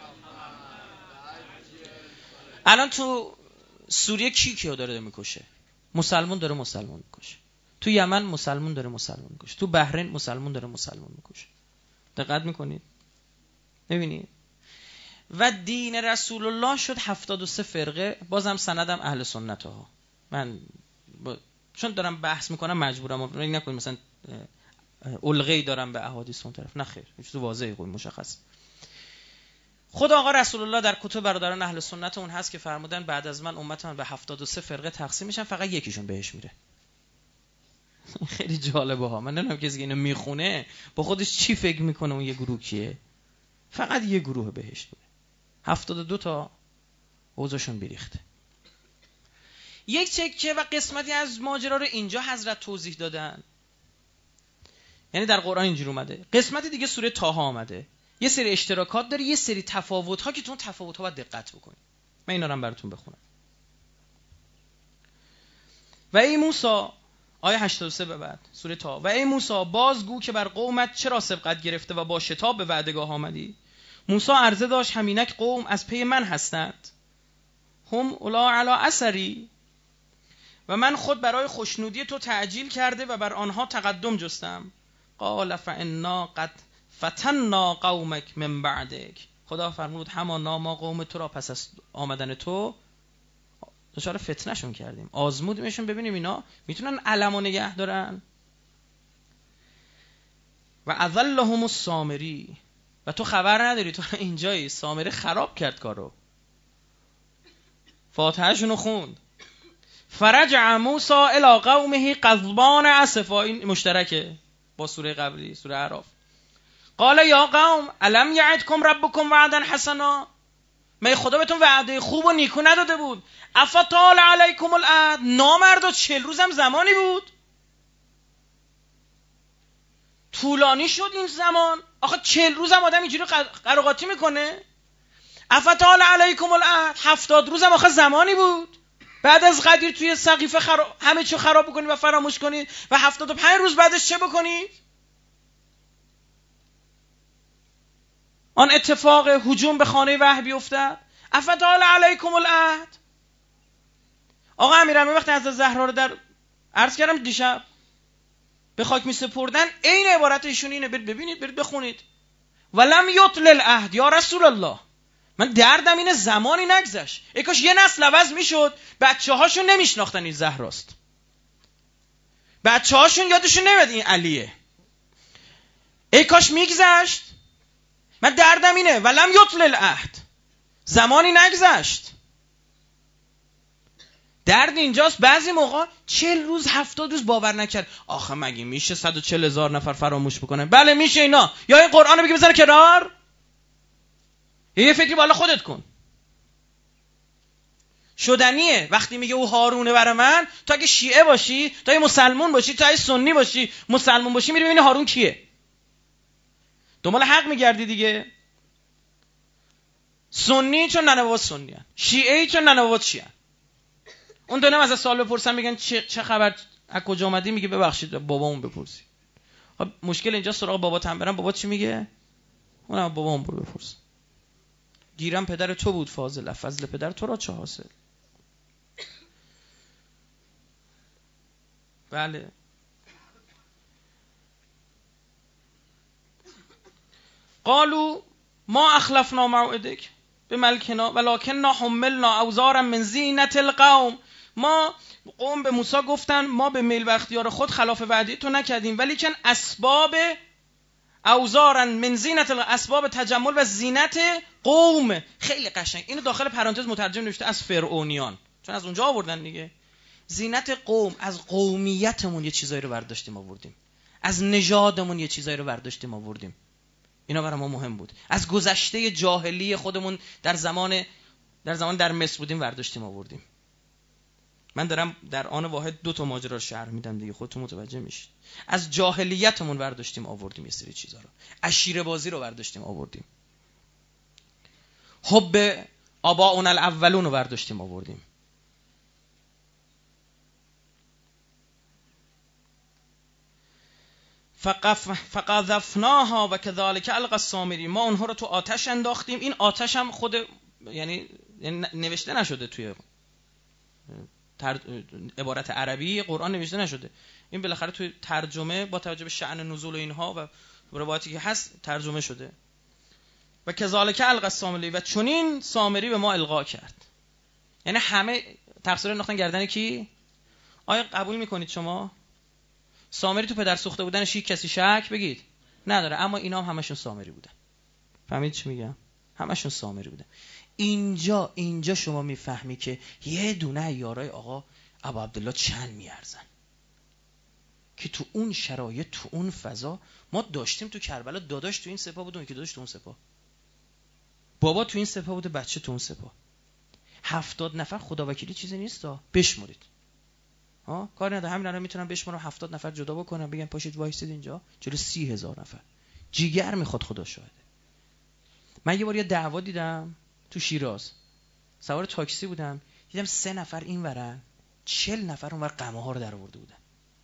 الان تو سوریه کی کیو داره میکشه؟ مسلمون داره مسلمون میکشه. تو یمن مسلمون داره مسلمون میکشه. تو بحرین مسلمون داره مسلمون میکشه. دقت میکنید؟ ببینید. و دین رسول الله شد هفتاد و سه فرقه. بازم سندم اهل سنت ها. من با... چون دارم بحث میکنم مجبورم فکر نکنید مثلا الغی دارم به احادیث اون طرف، نه خیر، این چیز واضحه خوب مشخص. خود آقا رسول الله در کتب برادران اهل سنت اون هست که فرمودن بعد از من امت من به هفتاد و سه فرقه تقسیم میشن، فقط یکیشون بهش میره. خیلی جالبه ها. من نمیدونم کسی که اینو میخونه با خودش چی فکر میکنه اون یه گروه کیه. فقط یه گروه بهش میره. هفتاد و دو تا اوضاعشون بیریخته. یک چکه و قسمتی از ماجرا رو اینجا حضرت توضیح دادن. یعنی در قرآن اینجوری اومده. قسمتی دیگه سوره طه آمده. یه سری اشتراکات داره، یه سری تفاوت ها که تو اون تفاوت ها باید دقت بکنید. من اینا رو هم براتون بخونم. و ای موسی، آیه هشتاد و سه به بعد سوره طه، و ای موسی بازگو که بر قومت چرا سبقت گرفته و با شتاب به وعدگاه آمدی. موسی عرضه داشت همینک قوم از پی من هستند، هم اولا علی اثری، و من خود برای خوشنودی تو تعجیل کرده و بر آنها تقدم جستم. قال فانا قد فتنا قومک من بعدک. خدا فرمود همانا ما قوم تو را پس از آمدن تو دچار فتنهشون کردیم، آزمودیمشون ببینیم اینا میتونن علمو نگه دارن. و اذلهم السامری، و تو خبر نداری، تو اینجایی. سامری خراب کرد کارو، فاتحه‌شون رو خوند. فرجع موسی الی قومه غضبان اسفا، این مشترکه با سوره قبلی سوره اعراف. قال یا قوم الم یعدکم ربکم وعدا حسنا، می خدا بهتون وعده خوب و نیکو نداده بود؟ افتال علیکم العهد، نامردا چهل روزم زمانی بود، طولانی شد این زمان. آخه چهل روزم آدم اینجوری قراقاتی میکنه؟ افتال علیکم العهد، هفتاد روزم آخه زمانی بود. بعد از قدیر توی سقیفه خراب همه چی خراب بکنید و فراموش کنید و هفتاد و پنج روز بعدش چه بکنید؟ آن اتفاق هجوم به خانه وحی بیفتد. افتال علیکم العهد. آقا امیرالمومنین وقتی حضرت زهرا رو در عرض کردم دیشب به خاک می سپردن، عین عبارت ایشون اینه، برید ببینید، برید بخونید. ولم یطل العهد یا رسول الله، من دردم اینه زمانی نگذشت. ای کاش یه نسل عوض میشد، بچه هاشون نمیشناختن این زهراست، بچه هاشون یادشون نمیاد این علیه. ای کاش میگذشت. من دردم اینه ولم یطل العهد، زمانی نگذشت. درد اینجاست بعضی موقع چهل روز هفتاد روز باور نکرد. آخه مگه میشه صد و چهل هزار نفر فراموش بکنه؟ بله میشه اینا. یا این قرآن رو بگی بزنه کنار، یه فکری بالا خودت کن. شدنیه. وقتی میگه او هارونه برای من، تو اگه شیعه باشی، تو اگه مسلمون باشی، تو اگه سنی باشی، مسلمون باشی، میری ببینی هارون کیه. دنبال حق میگردی دیگه. سنی چون ننوات سنی هن. شیعه چون ننوات شیعه هن. اون دونم از سوال بپرسن میگن چه, چه خبر، از کجا اومدی؟ میگه ببخشید بابامون بپرسی. خب مشکل اینجا سراغ بابات هم برم، بابات چی میگه؟ اونم بابامون برو بپرس. گیرم پدر تو بود فاضل، فضل پدر تو را چه حاصل؟ بله. قالوا ما اخلفنا موعدک به ملکنا ولکننا حملنا اوزارا من زینت القوم. ما قوم به موسی گفتن ما به میل و اختیار خود خلاف وعده تو نکردیم، ولی چن اسباب اوزارا من زینت القوم، اسباب تجمل و زینت قوم. خیلی قشنگ اینو داخل پرانتز مترجم نوشته از فرعونیان، چون از اونجا آوردن دیگه. زینت قوم، از قومیتمون یه چیزایی رو برداشتیم آوردیم، از نژادمون یه چیزایی رو برداشتیم آوردیم. اینا برای ما مهم بود. از گذشته جاهلی خودمون در زمان در زمان در مصر بودیم برداشتیم آوردیم. من دارم در آن واحد دو تا ماجرا رو شرح میدم دیگه، خودتون متوجه میشید. از جاهلیتمون برداشتیم آوردیم یه سری چیزا رو. عشیره بازی رو برداشتیم آوردیم. حب آباؤنا الاولون رو برداشتیم آوردیم. فقذفناها و کذالک القی السامری. ما اونها رو تو آتش انداختیم. این آتش هم خود یعنی نوشته نشده توی تر... عبارت عربی قرآن نوشته نشده. این بالاخره توی ترجمه با توجه به شأن نزول و اینها و روایاتی که هست ترجمه شده. و کذالک القی السامری، و چنین سامری به ما القا کرد. یعنی همه تقصیر انداختن گردن کی؟ آیا قبول میکنید شما سامری تو پدر سوخته بودنش یک کسی شک بگید نداره؟ اما اینا هم همشون سامری بودن. فهمید چی میگم؟ همشون سامری بودن. اینجا اینجا شما میفهمی که یه دونه یارای آقا ابو عبدالله چند میارزن که تو اون شرایط تو اون فضا. ما داشتیم تو کربلا داداش تو این سپاه بود، اون که داداش تو اون سپاه، بابا تو این سپاه بوده، بچه تو اون سپاه. هفتاد نفر خداوکیلی چیزی نیست تا بشمرید. ها کار نداره، همین الان میتونم بشمارم هفتاد نفر جدا بکنم بگم پاشید وایسید اینجا جلو سی هزار نفر. جیگر میخواد، خدا شاهده. من یه بار یه دعوا دیدم تو شیراز، سوار تاکسی بودم، دیدم سه نفر این ورن چل نفر اون ور قمه ها رو در آورده بودن.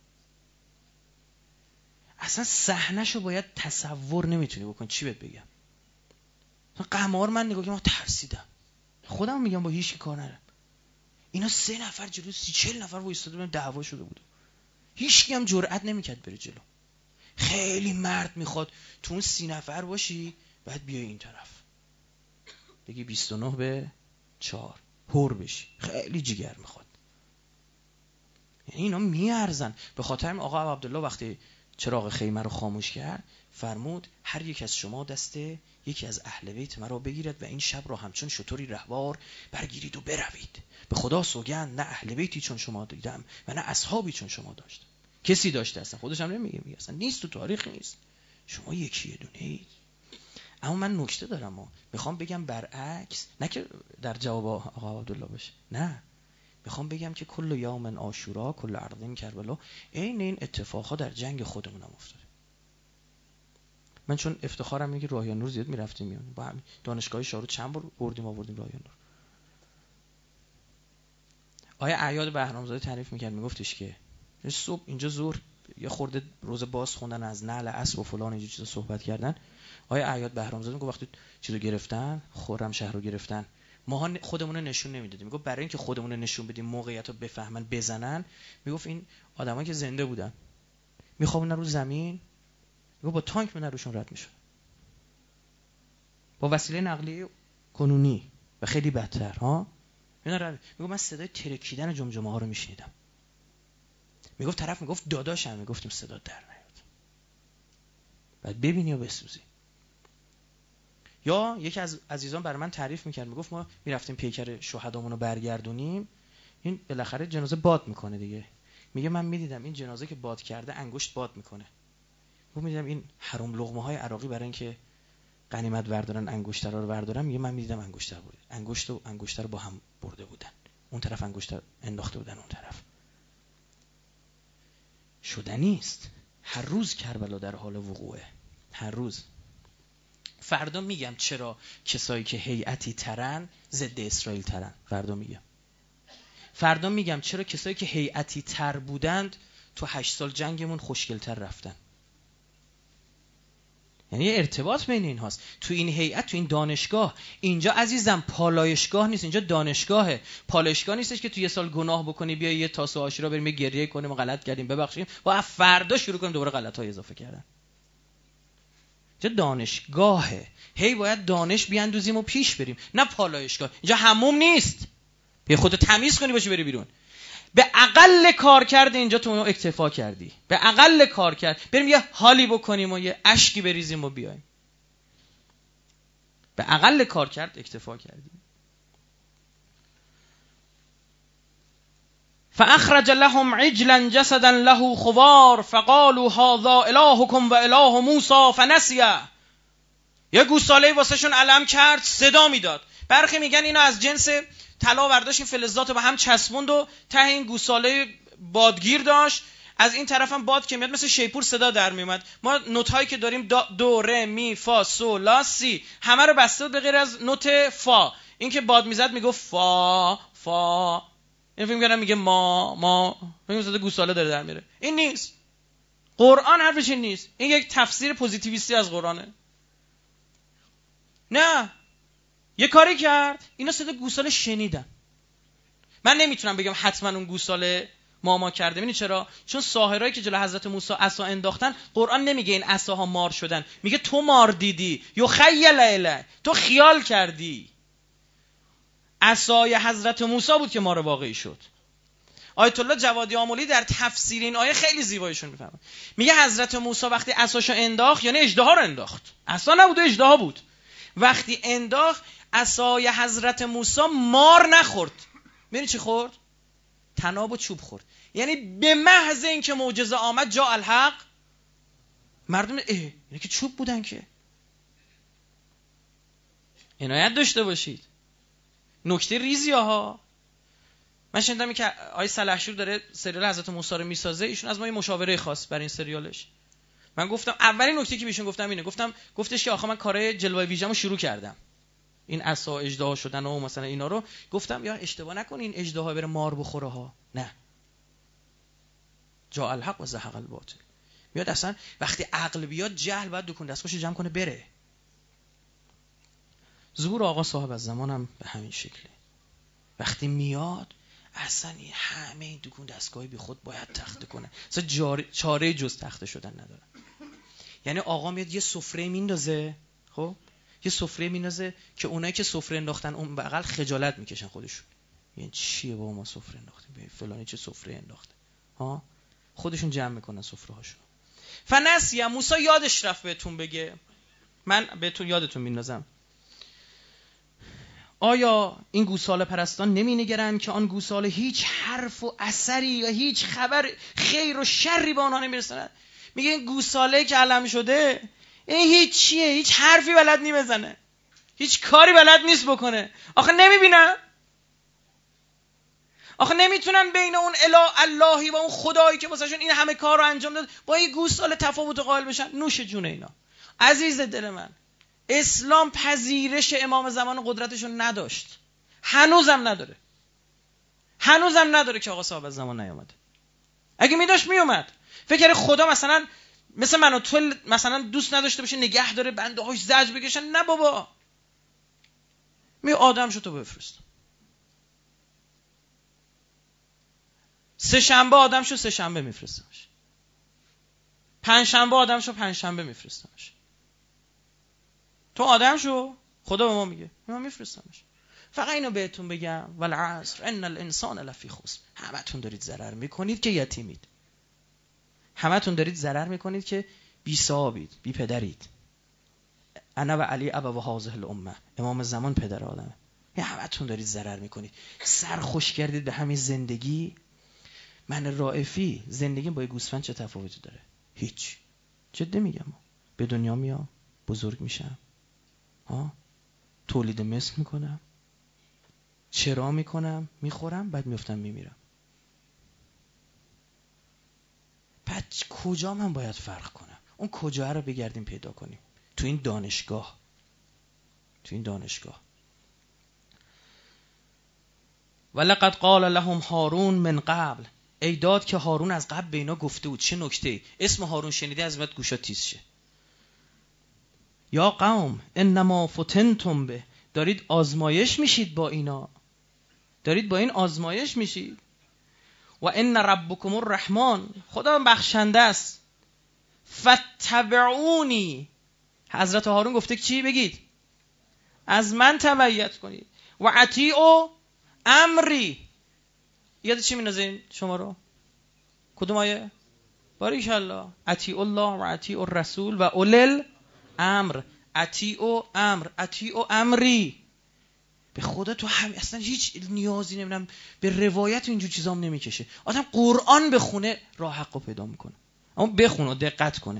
اصلا صحنه‌شو باید تصور نمیتونی بکن. چی بهت بگم؟ قمه ها رو من نگاه کردم ترسیدم، خودم میگم با هیچ کی کار ندارم. اینا سه نفر جلو سی چل نفر وایساده بودن، دعوا شده بود. هیچ کی هم جرئت نمیکرد بره جلو. خیلی مرد میخواد تو اون سی نفر باشی، بعد بیای این طرف بگی بیست و نه به چهار هور بشی. خیلی جیگر میخواد. یعنی اینا میارزن. به خاطر این آقا عبدالله وقتی چراغ خیمه رو خاموش کرد فرمود هر یک از شما دسته یکی از اهل بیت مرا بگیرد و این شب را همچون شطوری رهوار برگیرید و بروید. به خدا سوگند نه اهل بیتی چون شما دیدم و نه اصحابی چون شما داشتم. کسی داشته اصلا خودش هم نمیگه، میگه اصلا نیست، تو تاریخ نیست، شما یکی یه دونه اید. اما من نکته دارم و میخوام بگم برعکس، نه که در جواب آقا عبدالله باشه، نه، میخوام بگم که کل یوم عاشورا کل ارض کربلا، این این اتفاقها در جنگ خودمون هم افتاده. من چون افتخارم اینه که راهیان نور زیاد میرفتیم میون، با همین دانشگاه شارو چند بار بردیم آوردیم راهیان نور. آیا اعیاد بهرامزاده تعریف میکرد، میگفتش که صبح اینجا ظهر یه خورده روز باز خوندن از نعل اسب و فلان اینجا چیزا صحبت کردن. آیا اعیاد بهرامزاده میگه وقتی چیزو گرفتن خرمشهر رو گرفتن ما خودمون رو نشون نمیدادیم. میگه برای اینکه خودمون رو نشون بدیم موقعیت رو بفهمن بزنن، میگفت این آدمایی که زنده بودن میخوابوندن رو زمین، میگه با تانک من روشون رد میشد با وسیله نقلیه کنونی و خیلی بدتر ها. میگه من صدای ترکیدن جمجمه ها رو میشنیدم. میگفت طرف میگفت داداشم، میگفتیم صدا در نیاد، بعد ببینی و بسوزی. یا یکی از عزیزان برای من تعریف میکرد، میگفت ما میرفتیم پیکر شهدامون رو برگردونیم، این بالاخره جنازه باد میکنه دیگه. میگه من میدیدم این جنازه که باد کرده انگشت باد میکنه. میگم میدیدم این حرام لقمه های عراقی برای اینکه غنیمت بردارن انگشترا رو بردارن، میگه من میدیدم انگشتر برده، انگشت و انگشتر با هم برده بودن، اون طرف انگشتر انداخته بودن اون طرف. شدنی است. هر روز کربلا در حال وقوعه، هر روز. فردا میگم چرا کسایی که هیئتی ترن ضد اسرائیل ترن. فردا میگم. فردا میگم چرا کسایی که هیئتی تر بودند تو هشت سال جنگمون خوشگل‌تر رفتن. یعنی یه ارتباط بین این هاست. تو این هیئت، تو این دانشگاه، اینجا عزیزم پالایشگاه نیست، اینجا دانشگاهه. پالایشگاه نیستش که تو یه سال گناه بکنی بیای یه تاسو عاشورا بریم گریه کنیم و غلط کردیم ببخشیم و فردا شروع کنیم دوباره غلط‌های اضافه کردن. اینجا دانشگاهه. هی باید دانش بیاندوزیم و پیش بریم، نه پالایشگاه. اینجا حموم نیست بیا خودت تمیز کنی باشی بری بیرون. به اقل کار کرد اینجا تو اکتفا کردی، به اقل کار کرد بریم یه حالی بکنیم و یه اشکی بریزیم و بیایم. به اقل کار کرد اکتفا کردیم. فاخرج لهم عجلا جسدا له خوار فقالوا هذا الهكم و اله موسی فنسي. یه گوساله واسه شون علم کرد، صدا میداد. برخی میگن اینو از جنس طلا برداشت، این فلزات رو به هم چسبوند و ته این گوساله بادگیر داشت، از این طرف هم باد که میاد مثل شیپور صدا در میومد. ما نوت هایی که داریم دو ر می فا سو لا سی همه رو بسته بود به غیر از نوت فا. این که باد میزد میگفت فا فا، این فکر می‌کردم میگه ما ما، فکر می‌کردم گوساله داره در میره. این نیست. قرآن حرفش این نیست. این یک تفسیر پوزیتیویستی از قرآنه. نه، یه کاری کرد، اینا صدا گوساله شنیدن. من نمیتونم بگم حتما اون گوساله ماما کرده. ببینید چرا؟ چون ساحرایی که جلو حضرت موسی عصا انداختن، قرآن نمیگه این عصاها مار شدن، میگه تو مار دیدی، یخیل الیه، تو خیال کردی. عصای حضرت موسی بود که مار واقعی شد. آیت الله جوادی آملی در تفسیر این آیه خیلی زیبایشون میفهمه. میگه حضرت موسی وقتی عصاشو انداخت، یعنی اژدها رو انداخت. عصا نبود، اژدها بود. وقتی انداخت عصای حضرت موسی مار نخورد. می‌بینی چی خورد؟ طناب و چوب خورد. یعنی به محض اینکه معجزه آمد جا الحق، مردم اه اینه که چوب بودن. که عنایت داشته باشید. نکته ریزی ها. من شنیدم که آقای سلحشور داره سریال حضرت موسی رو میسازه، ایشون از ما یه مشاوره خاص برای این سریالش. من گفتم اولین نکته که بهشون گفتم اینه، گفتم گفتش که آخه من کارهای جلوه ویژه‌مو شروع کردم، این عصا اژدها شدن و مثلا اینا رو. گفتم یا اشتباه نکنین اژدها بره مار بخوره ها، نه، جا الحق و زهق الباطل. میاد اصلا وقتی عقل بیاد جهل باید دکون دستگاهش جمع کنه بره. ظهور آقا صاحب از زمانم به همین شکله. وقتی میاد اصلا همه این دکون دستگاهی بی خود باید تخته کنه، اصلا چاره جز تخته شدن نداره. یعنی آقا میاد یه سفره میندازه، خب یه سفره میندازه که اونایی که سفره انداختن اون بغل خجالت میکشن خودشون. یعنی چیه بابا ما سفره انداختیم، فلانی چه سفره انداخته ها، خودشون جمع میکنن سفره هاشون. فنسی موسی یادش رفت بهتون بگه، من بهتون یادتون میندازم. آیا این گوساله پرستان نمی نگرند که آن گوساله هیچ حرف و اثری و هیچ خبر خیر و شری به آنها نمیرساند؟ میگه این گوساله که علم شده این هیچ چیه، هیچ حرفی بلد نی بزنه، هیچ کاری بلد نیست بکنه. آخه نمیبینن؟ آخه نمیتونن بین اون اله اللهی و اون خدایی که واسهشون این همه کار رو انجام داد با یه گوساله تفاوت قائل بشن؟ نوش جون اینا. عزیز دل من، اسلام پذیرش امام زمان قدرتشون نداشت، هنوزم نداره، هنوزم نداره که آقا صاحب از زمان نیامده. اگه میداشت میومد. فکر خدا مثلا مثل من و تو مثلا دوست نداشته باشه نگه داره بنده هاش زجر بکشن؟ نه بابا، می آدم شو تو بفرست. سه شنبه آدم شو سه شنبه میفرستمش، پنج شنبه آدم شو پنج شنبه میفرستمش. تو آدم شو، خدا به ما میگه من میفرستمش. فقط اینو بهتون بگم والعصر ان الانسان لفی خسر. همتون دارید ضرر میکنید که یتیمید، همتون دارید ضرر میکنید که بی صاحبید، بی پدرید. انا و علی ابا و هذه الامه، امام زمان پدر آدمه. همتون دارید ضرر میکنید، سر خوش کردید به همین زندگی. من رائفی زندگی با گوسفند چه تفاوتی داره؟ هیچ. جدی میگم، به دنیا میام، بزرگ میشم، ها تولید مثل میکنم، چرا میکنم، میخورم، بعد میفتم میمیرم. پس کجا من باید فرق کنم؟ اون کجا رو بگردیم پیدا کنیم؟ تو این دانشگاه. تو این دانشگاه. ولقد قال لهم هارون من قبل، ای داد که هارون از قبل به اینا گفته بود. چه نکته؟ اسم هارون شنیده از بعد گوشا تیز شه. یا قوم انما فتنتم به، دارید آزمایش میشید با اینا، دارید با این آزمایش میشید. و ان ربکم الرحمن، خدا بخشنده است. فتبعونی، حضرت هارون گفته چی؟ بگید از من تبعیت کنید. و اطیعوا امری، یاد چی میندازین شما رو؟ کدوم آیه؟ باریک الله. اطیعوا الله و اطیعوا الرسول و اولل امر. اطیعوا امر، اطیعوا امری. به خدا تو هم اصلا هیچ نیازی نمیدونم به روایت اینجور چیزام نمیکشه. آدم قرآن بخونه راه حقو پیدا میکنه. اما بخونه و دقت کنه.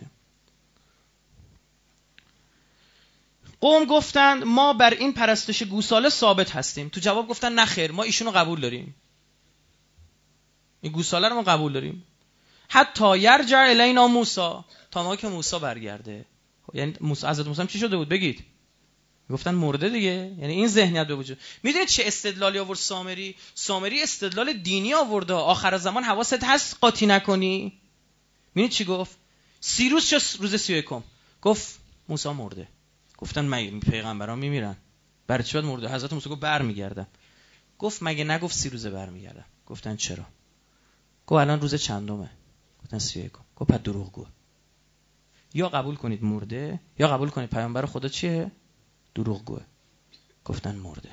قوم گفتند ما بر این پرستش گوساله ثابت هستیم. تو جواب گفتن نه خیر، ما ایشونو قبول داریم، این گوساله رو ما قبول داریم. حتی یرجع الینا موسی، تا ما که موسی برگرده. یعنی موسی، حضرت موسی چی شده بود؟ بگید. گفتن مرده دیگه. یعنی این ذهنیت به وجود. میدونید چه استدلالی آورد سامری؟ سامری استدلال دینی آورده. آخر زمان حواست هست قاطی نکنی. میدونید چی گفت؟ سی روز چه روز سی و یکم گفت موسی مرده. گفتن مگه پیغمبران میمیرن؟ برای چی باید مرده؟ حضرت موسی گفت برمیگردم. گفت مگه نگفت سی روزه برمیگردم؟ گفتن چرا؟ گفت الان روز چندمه؟ گفتن سی و یکم. گفت پس دروغگو. یا قبول کنید مرده یا قبول کنید پیامبر خدا چیه؟ دروغگوه. گفتن مرده.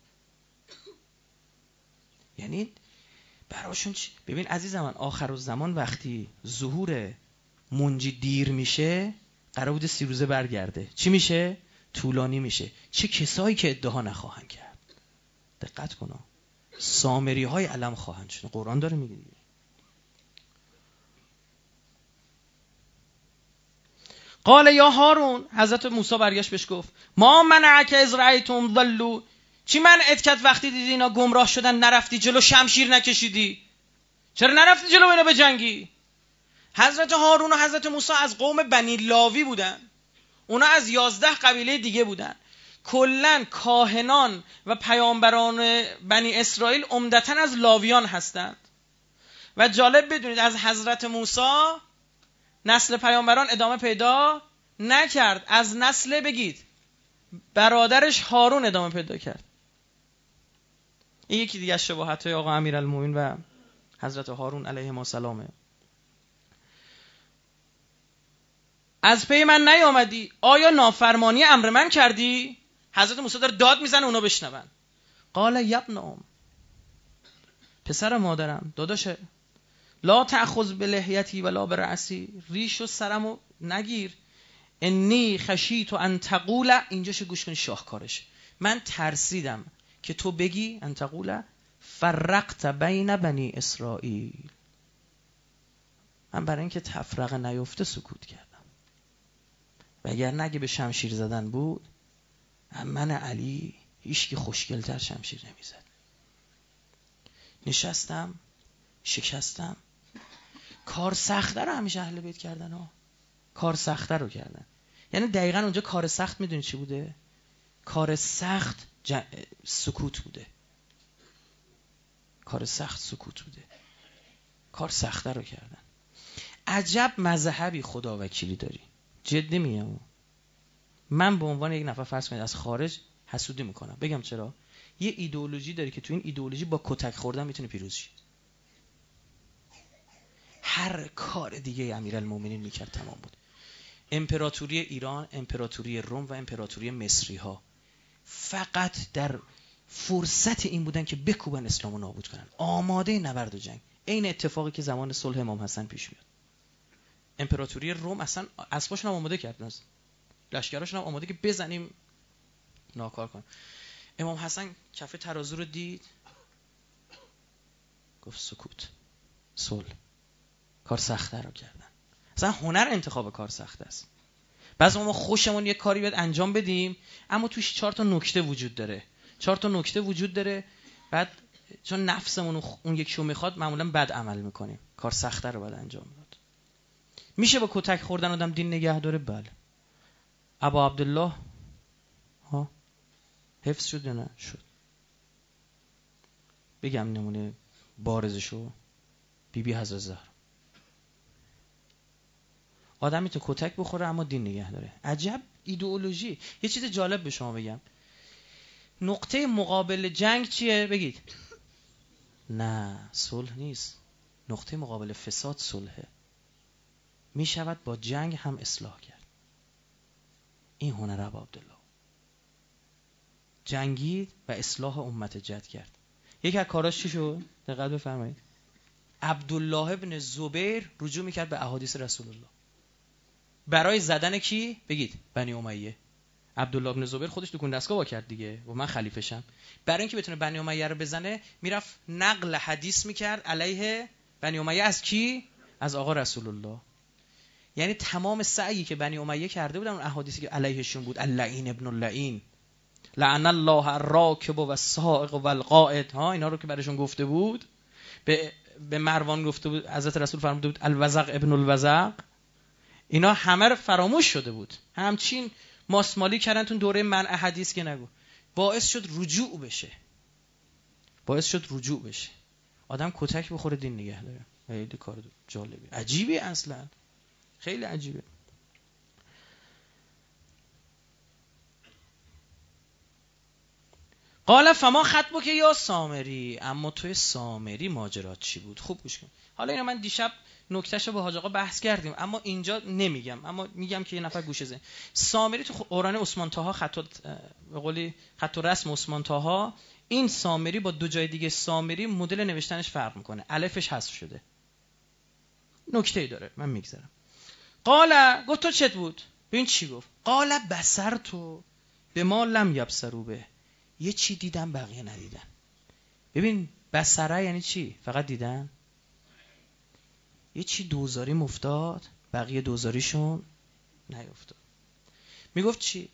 یعنی براشون چی؟ ببین عزیزم من، آخر الزمان وقتی ظهور منجی دیر میشه، قرار بوده سی روزه برگرده، چی میشه؟ طولانی میشه. چه کسایی که ادعا نخواهند کرد. دقت کن، سامری های علم خواهند شد. قرآن داره میگه دیگه. قال یا هارون، حضرت موسی برگشت بهش گفت ما منعک از رأیتم ضلوا، چی منعت کرد وقتی دیدی اینا گمراه شدن نرفتی جلو شمشیر نکشیدی؟ چرا نرفتی جلو اینا بجنگی؟ حضرت هارون و حضرت موسی از قوم بنی لاوی بودن، اونا از یازده قبیله دیگه بودن. کلن کاهنان و پیامبران بنی اسرائیل عمدتاً از لاویان هستند. و جالب بدونید از حضرت موسی نسل پیامبران ادامه پیدا نکرد، از نسل بگید برادرش هارون ادامه پیدا کرد. این یکی دیگه از شباهت‌های آقا امیرالمومنین و حضرت هارون علیهم السلام. از پی من نیامدی، آیا نافرمانی امر من کردی؟ حضرت موسی داره داد میزنه اونا بشنون. قال یبن ام، پسر مادرم، داداشه، لا تأخذ بلحیتی ولا برأسی، ریش و سرمو نگیر. انی خشیت ان تقول، اینجاش گوش کن شاهکارش، من ترسیدم که تو بگی ان تقول فرقت بین بنی اسرائیل، من برای اینکه تفرقه نیفته سکوت کردم، وگرنه اگه به شمشیر زدن بود من علی هیچ کی خوشگل‌تر شمشیر نمیزد. نشستم شکستم. کار سخته رو همیشه اهل بیت کردن ها. کار سخته رو کردن. یعنی دقیقاً اونجا کار سخت میدونی چی بوده؟ کار سخت جن... سکوت بوده. کار سخت سکوت بوده. کار سخته رو کردن. عجب مذهبی خدا وکیلی داری. جدی میگم. من به عنوان یک نفر فرض کنید از خارج حسودی میکنم. بگم چرا؟ یه ایدئولوژی داری که تو این ایدئولوژی با کتک خوردن میتونی پیروز شی. هر کار دیگه امیرالمومنین میکرد تمام بود. امپراتوری ایران، امپراتوری روم و امپراتوری مصری ها فقط در فرصت این بودن که بکوبن اسلامو نابود کنن، آماده نبرد و جنگ. این اتفاقی که زمان صلح امام حسن پیش میاد. امپراتوری روم اصلا اسباشون هم آماده کردن، لشکراشون هم آماده که بزنیم ناکار کنیم. امام حسن کف ترازو رو دید، گفت سکوت، صلح. کار سخته رو کردن. اصلا هنر انتخاب کار سخت است. بعضی ما خوشمون یه کاری باید انجام بدیم اما توش چهار تا نکته وجود داره. چهار تا نکته وجود داره. بعد چون نفسمون اون یکیشو میخواد معمولا بد عمل میکنیم. کار سخته رو باید انجام داد. میشه با کتک خوردن آدم دین نگه داره؟ بله. ابا عبدالله ها حفظ شد یا نه؟ شد. بگم نمونه بارزشو، بی بی حضرت زهرا. آدم میتونه کتک بخوره اما دین نگه داره. عجب ایدئولوژی. یه چیز جالب به شما بگم، نقطه مقابل جنگ چیه؟ بگید. نه صلح نیست. نقطه مقابل فساد صلحه. می شود با جنگ هم اصلاح کرد. این هنر ابا عبدالله. جنگید و اصلاح امت جد کرد. یک از کاراش چی شد؟ دقت بفرمایید. عبدالله ابن زبیر رجوع میکرد به احادیث رسول الله برای زدن کی؟ بگید بنی امیه. عبدالله ابن زبیر خودش دکون دستگاه وا کرد دیگه و من خلیفشم. برای اینکه بتونه بنی امیه رو بزنه میرفت نقل حدیث میکرد علیه بنی امیه. از کی؟ از آقا رسول الله. یعنی تمام سعیی که بنی امیه کرده بودن اون احادیثی که علیهشون بود، اللعین ابن اللعین، لعن الله الراکب و السائق و القائد، ها اینا رو که براشون گفته بود، به به مروان گفته بود، حضرت رسول فرموده بود الوزق ابن الوزق، اینا همه رو فراموش شده بود. همچین ماسمالی کردن تو دوره منع حدیث که نگو. باعث شد رجوع بشه. باعث شد رجوع بشه. آدم کتک بخوره دین نگه داره. خیلی کار جالبی. عجیبی اصلا. خیلی عجیبه. قال فما خطبک یا سامری، اما توی سامری ماجرات چی بود؟ خوب گوش کن. حالا اینا من دیشب نکتهشو با حاج آقا بحث کردیم اما اینجا نمیگم، اما میگم که یه نفر گوش بزنه. سامری تو قرآن عثمان طاها خط به قولی خط و رسم عثمان طاها، این سامری با دو جای دیگه سامری مدل نوشتنش فرق میکنه، الفش حذف شده. نکته‌ای داره من میگذرم. قال گفت تو چت بود؟ ببین چی گفت. قال بصرتو به ما لم یبصروا به، یه چی دیدم بقیه ندیدن. ببین بصره یعنی چی؟ فقط دیدن. یه چی دوزاری مفتاد بقیه دوزاریشون نیفتاد. میگفت چی؟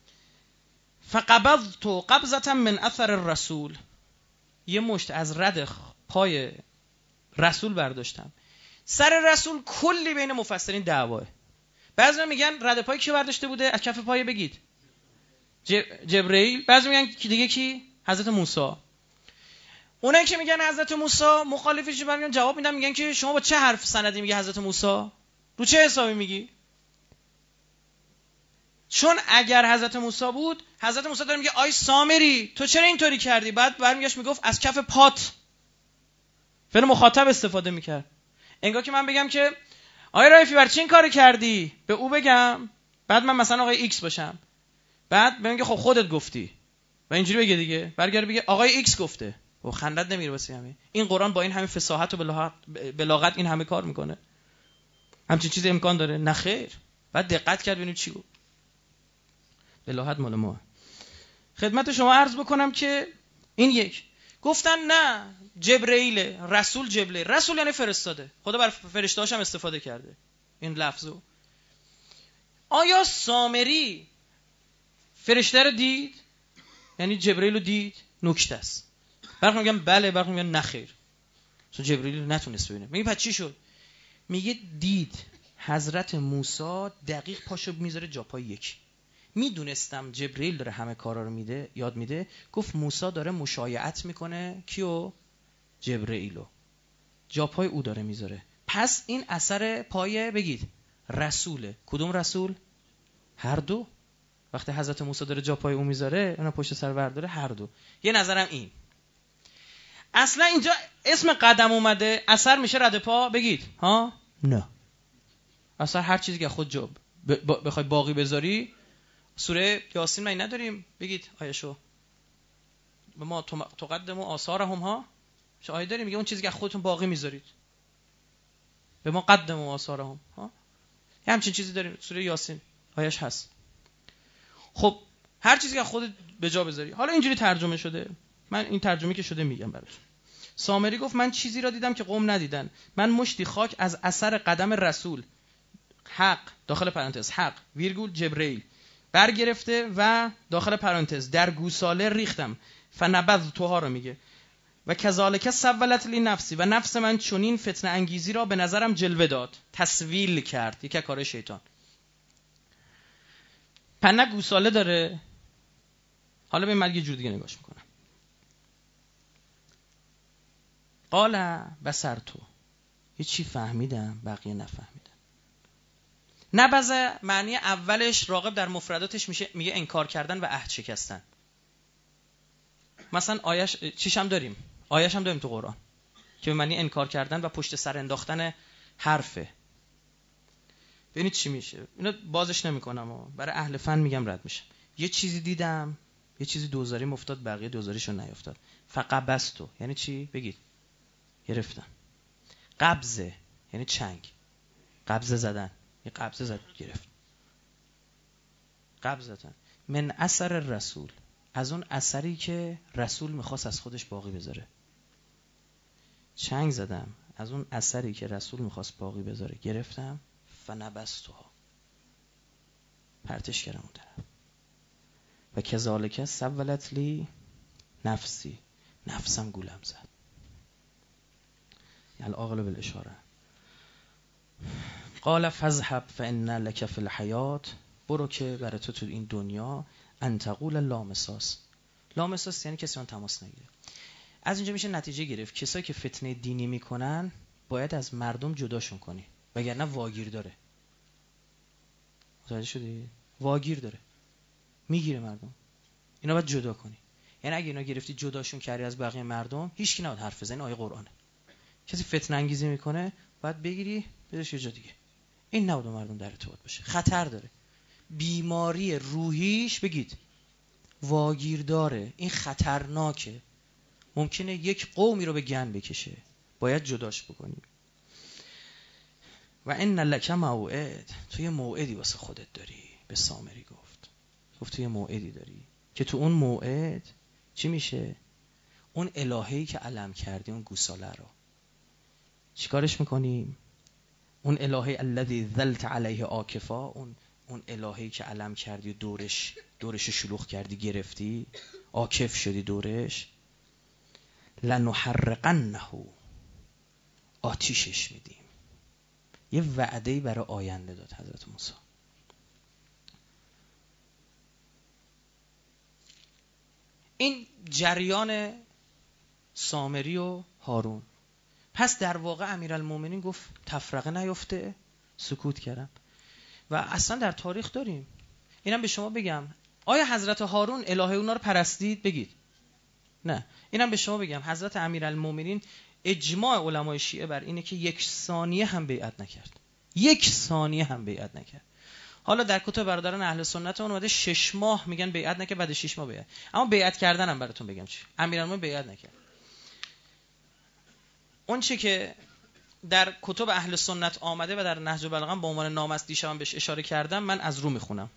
فقبضت قبضة من اثر الرسول، یه مشت از رد پای رسول برداشتم. سر رسول کلی بین مفسرین دعواه. بعضی میگن رد پای کی برداشته بوده؟ از کف پای بگید جبرئیل. بعضی میگن کی دیگه کی؟ حضرت موسی. اونایی که میگن حضرت موسی مخالفش برمیگن جواب میدن، میگن که شما با چه حرف سندی میگی حضرت موسی؟ رو چه حسابی میگی؟ چون اگر حضرت موسی بود، حضرت موسی داره میگه آی سامری تو چرا اینطوری کردی؟ بعد برمیگشت میگفت از کف پات. فعل مخاطب استفاده میکرد. انگار که من بگم که آی رایفی بر چی این کارو کردی؟ به او بگم، بعد من مثلا آقای ایکس باشم، بعد بگم که خب خودت گفتی و اینجوری بگه دیگه، برگرده بگه آقای ایکس گفته. و خندت نمیره واسه همین. این قرآن با این همه فصاحت و بلاغت این همه کار میکنه؟ همچین چیزی امکان داره؟ نه خیر. بعد دقت کرد ببینید چی گفت. بلاغت مال ما. خدمت شما عرض بکنم که این یک گفتن نه جبرئیل، رسول جبرئیل. رسول یعنی فرستاده. خدا بر فرشته‌هاش هم استفاده کرده این لفظو. آیا سامری فرشته رو دید؟ یعنی جبرئیل رو دید؟ نکته است. برخی میگن بله، برخی میگن نه خیر. چون جبرئیل نتونست ببینه. میگه پس چی شد؟ میگه دید حضرت موسی دقیق پاشو میذاره جا پای یکی. میدونستم جبرئیل داره همه کارا رو میده، یاد میده. گفت موسی داره مشایعت میکنه کیو؟ جبرئیلو. جا پای او داره میذاره. پس این اثر پای بگید رسوله. کدوم رسول؟ هر دو. وقتی حضرت موسی داره جا پای او میذاره، اون پشت سر برداره، هر دو. یه نظرم این. اصلا اینجا اسم قدم اومده، اثر میشه رد پا بگید ها؟ نه. اثر هر چیزی که خود جا بخوای باقی بذاری. سوره یاسین ما نداریم؟ بگید آیشو. به ما تقدموا آثارهم ها. چه آیه داریم میگه اون چیزی که خودتون باقی میذارید. به ما قدموا آثارهم ها. همچین چیزی داریم سوره یاسین آیش هست. خب هر چیزی که خودت به جا بذاری. حالا اینجوری ترجمه شده. من این ترجمه که شده میگم براتون. سامری گفت من چیزی را دیدم که قوم ندیدن. من مشتی خاک از اثر قدم رسول حق داخل پرانتز حق ویرگول جبرئیل برگرفته و داخل پرانتز در گوساله ریختم. فنبذتها رو میگه و کذالک سولت لی نفسی، و نفس من چنین فتنه انگیزی را به نظرم جلوه داد، تسویل کرد. یک کار شیطان. پنه گوساله داره. حالا به من یه جور دیگه نگاش میکنم. قال بصرتو، یه چی فهمیدم بقیه نفهمیدم. نبذه معنی اولش راغب در مفرداتش میشه میگه انکار کردن و عهد شکستن. مثلا آیش چیش هم داریم، آیش هم داریم تو قرآن که به معنی انکار کردن و پشت سر انداختن حرفه. ببینید چی میشه. اینو بازش نمیکنم و برای اهل فن میگم رد میشه. یه چیزی دیدم، یه چیزی دوزاریم افتاد، بقیه دوزاریشو نیافتاد. فقبضتو یعنی چی؟ بگید. گرفتم. قبضه یعنی چنگ، قبضه زدن، یه قبضه زد گرفت. قبضه زدن من اثر رسول، از اون اثری که رسول میخواست از خودش باقی بذاره. چنگ زدم از اون اثری که رسول میخواست باقی بذاره، گرفتم. فنبستها، پرتش کردم اون طرف. و کذالک سولت لی نفسی، نفسم گولم زد. یعنی العاقل بالاشاره. قال فذهب فان لک فی الحیات، برو که برای تو تو این دنیا ان تقول لا مساس. لا مساس یعنی کسی اون تماس نگیره. از اینجا میشه نتیجه گرفت کسایی که فتنه دینی میکنن باید از مردم جداشون کنی، وگرنه واگیر داره. متوجه شدی؟ واگیر داره، میگیره مردم. اینا باید جدا کنی. یعنی اگه اینا گرفتی جداشون کردی از بقیه مردم، هیچ کی نباید حرف بزنه. آیه قرآنه. کسی فتنه انگیزی میکنه باید بگیری بدش یه جا دیگه. این نباید مردم در ارتباط باشه، خطر داره. بیماری روحیش بگید واگیر داره، این خطرناکه، ممکنه یک قومی رو به گن بکشه، باید جداش بکنی. و ان لک موعد، تو یه موعدی واسه خودت داری. به سامری گفت گفت تو یه موعدی داری که تو اون موعد چی میشه؟ اون الهه‌ای که علم کردی، اون گوساله رو چیکارش میکنیم؟ اون الهه الذی ظلت علیه عاکفا، اون اون الهه‌ای که علم کردی دورش دورش شلوغ کردی، گرفتی عاکف شدی دورش، لنحرقنه، آتیشش میدیم. یه وعده‌ای برای آینده داد حضرت موسی. این جریان سامری و هارون. پس در واقع امیرالمومنین گفت تفرقه نیفته، سکوت کردم. و اصلا در تاریخ داریم. اینم به شما بگم، آیا حضرت هارون الهه اونا رو پرستید؟ بگید نه. اینم به شما بگم حضرت امیرالمومنین اجماع علمای شیعه بر اینه که یک ثانیه هم بیعت نکرد. یک ثانیه هم بیعت نکرد. حالا در کتب برادران اهل سنت اون اومده شش ماه میگن بیعت نکرد، بعد شش ماه بیعت. اما بیعت کردن هم براتون بگم چی. امیرالمومنین بیعت نکرد. اون چی که در کتب اهل سنت آمده و در نهج البلاغه به عنوان نام است، دیشبم بهش اشاره کردم، من از رو میخونم.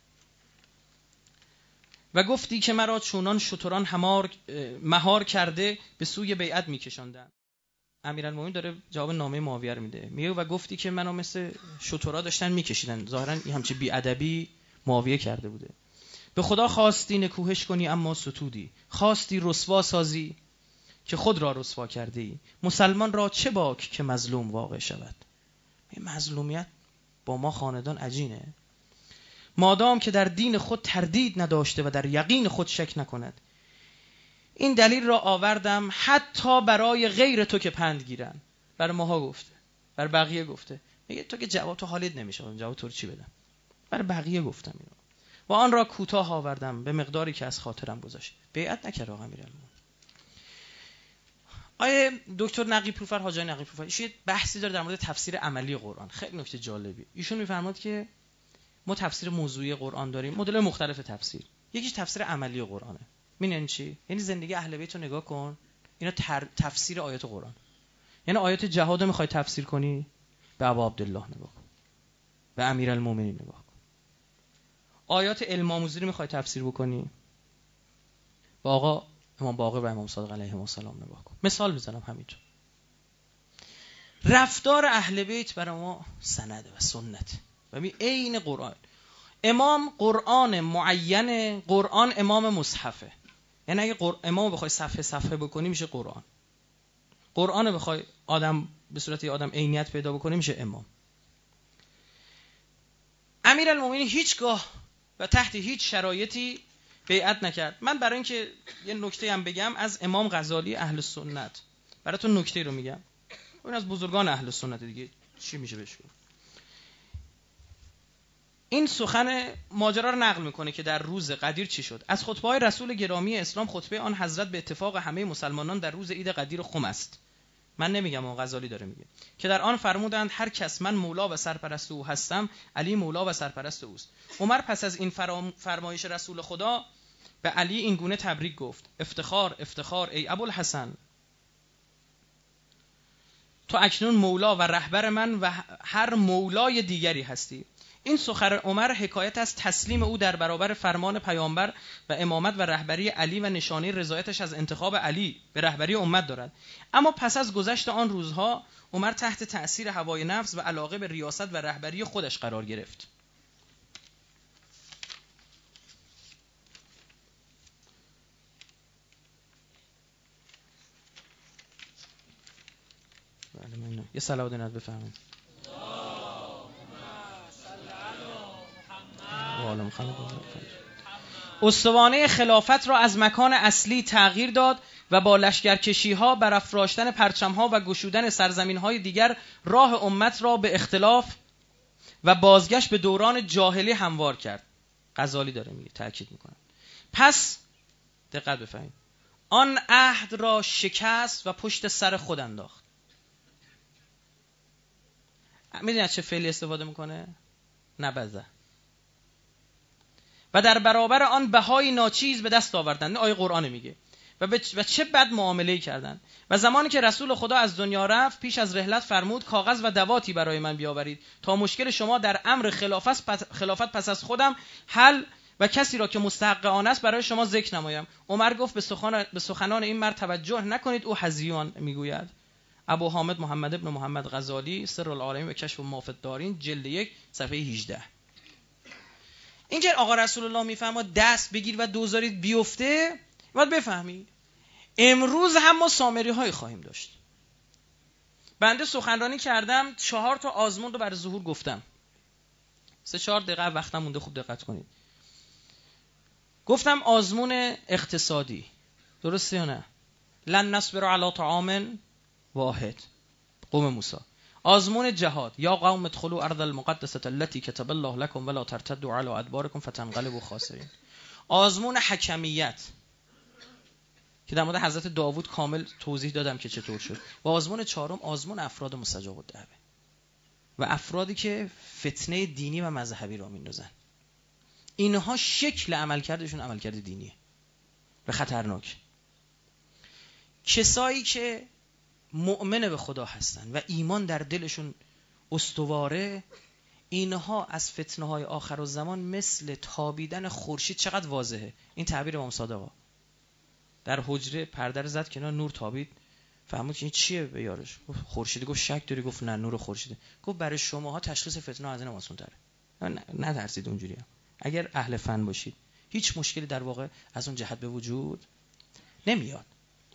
و گفتی که مرا چونان شتران همار مهار کرده به سوی بیعت میکشاندن. امیرالمومنین داره جواب نامه معاویه رو میده. میگه و گفتی که منو مثل شترا داشتن میکشیدن. ظاهرا این همچه بیادبی معاویه کرده بوده. به خدا خواستی نکوهش کنی اما ستودی، خواستی رسوا سازی که خود را رسوا کرده ای. مسلمان را چه باک که مظلوم واقع شود. این مظلومیت با ما خاندان عجینه. مادام که در دین خود تردید نداشته و در یقین خود شک نکند. این دلیل را آوردم حتی برای غیر تو که پند گیرن. برای ماها گفته، برای بقیه گفته. میگه تو که جواب تو حالت نمیشه، جواب تو رو چی بدم؟ برای بقیه گفتم اینو. و آن را کوتاه آوردم به مقداری که از خاطرم گذشت. بیعت نکرد آقا امیرالمومنین. آیه دکتر نقی پورفر، حاجی نقی پورفر، ایشون یه بحثی داره در مورد تفسیر عملی قرآن. خیلی نکته جالبی. ایشون میفرماد که ما تفسیر موضوعی قرآن داریم، مدل مختلف تفسیر. یکیش تفسیر عملی قرآنه. می‌دونین چی؟ یعنی زندگی اهل بیت رو نگاه کن. اینا تر... تفسیر آیات قرآن. یعنی آیات جهاد رو می‌خوای تفسیر کنی، به ابا عبدالله نگاه کن. به امیرالمومنین نگاه کن. آیات علم آموزی رو می‌خوای تفسیر بکنی، با آقا امام باقر و امام صادق علیهم السلام نگاه کن. مثال میزنم همینطور. رفتار اهل بیت برای ما سند و سنت و می عین قرآن. امام قرآن معین، قرآن امام مصحفه. یعنی اگه قر... امام بخوای صفحه صفحه بکنی میشه قرآن. قرآن بخوای آدم به صورت آدم عینیت پیدا بکنی میشه امام. امیرالمومنین هیچگاه و تحت هیچ شرایطی بیعت نکرد. من برای اینکه یه نکته هم بگم از امام غزالی اهل سنت براتون نکته رو میگم. اون از بزرگان اهل سنت دیگه، چی میشه بهش گفت. این سخن ماجرا رو نقل میکنه که در روز قدیر چی شد. از خطبه‌های رسول گرامی اسلام خطبه آن حضرت به اتفاق همه مسلمانان در روز عید قدیر خم است. من نمیگم، اون غزالی داره میگه که در آن فرمودند هر کس من مولا و سرپرست او هستم، علی مولا و سرپرست اوست. عمر پس از این فرمایش رسول خدا به علی این گونه تبریک گفت: افتخار افتخار ای ابوالحسن، تو اکنون مولا و رهبر من و هر مولای دیگری هستی. این سخن عمر حکایت از تسلیم او در برابر فرمان پیامبر و امامت و رهبری علی و نشانه رضایتش از انتخاب علی به رهبری امت دارد. اما پس از گذشت آن روزها عمر تحت تأثیر هوای نفس و علاقه به ریاست و رهبری خودش قرار گرفت. بله من یه صلوات نت بفرمایید. استوانه خلافت را از مکان اصلی تغییر داد و با لشکرکشی ها، برافراشتن پرچم ها و گشودن سرزمین های دیگر راه امت را به اختلاف و بازگشت به دوران جاهلی هموار کرد. غزالی داره میگه، تأکید میکنه. پس دقت بفرمایید، آن عهد را شکست و پشت سر خود انداخت. میدونید چه فعلی استفاده میکنه؟ نبذه. و در برابر آن بهای ناچیز به دست آوردند. آیه قرآن میگه. و, و چه بد معامله کردند. و زمانی که رسول خدا از دنیا رفت، پیش از رحلت فرمود کاغذ و دواتی برای من بیاورید تا مشکل شما در امر خلافت پس, خلافت پس از خودم حل و کسی را که مستحق آن است برای شما ذکر نمایم. عمر گفت به سخن به سخنان این مرد توجه نکنید، او هزیان میگوید. ابو حامد محمد ابن محمد غزالی، سر العالمین و کشف مافد دارین، جلد یک، صفحه هجده. این که آقا رسول الله میفرماد دست بگیر و دوزارید بیفته، باید بفهمی امروز هم ما سامری های خواهیم داشت. بنده سخنرانی کردم، چهار تا آزمون رو برای ظهور گفتم. سه چهار دقیقه وقتم مونده، خوب دقت کنید. گفتم آزمون اقتصادی، درسته یا نه؟ لن نصبر علی طعام واحد، قوم موسی. آزمون جهاد، یا قوم ادخلوا ارض المقدسه التي كتب الله لكم ولا ترتدوا على ادباركم فتنقلبوا خاسرین. آزمون حکمیت که در مورد حضرت داوود کامل توضیح دادم که چطور شد. و آزمون چهارم آزمون افراد مستجاب الدعوه و افرادی که فتنه دینی و مذهبی را میندازن. اینها شکل عملکردشون عملکرد دینیه و خطرناک. کسایی که مؤمن به خدا هستن و ایمان در دلشون استواره، اینها از فتنه های آخر الزمان مثل تابیدن خورشید. چقدر واضحه این تعبیر امام صادق. در حجره پرده رو زد کنار، نور تابید، فهمید که این چیه به یارش. گفت خورشید. گفت شک داری؟ گفت نه، نور خورشیده. گفت برای شماها تشخیص فتنه از این آسان تره، نترسید اونجوری هم. اگر اهل فن باشید هیچ مشکلی در واقع از اون جهت به وجود نمیاد.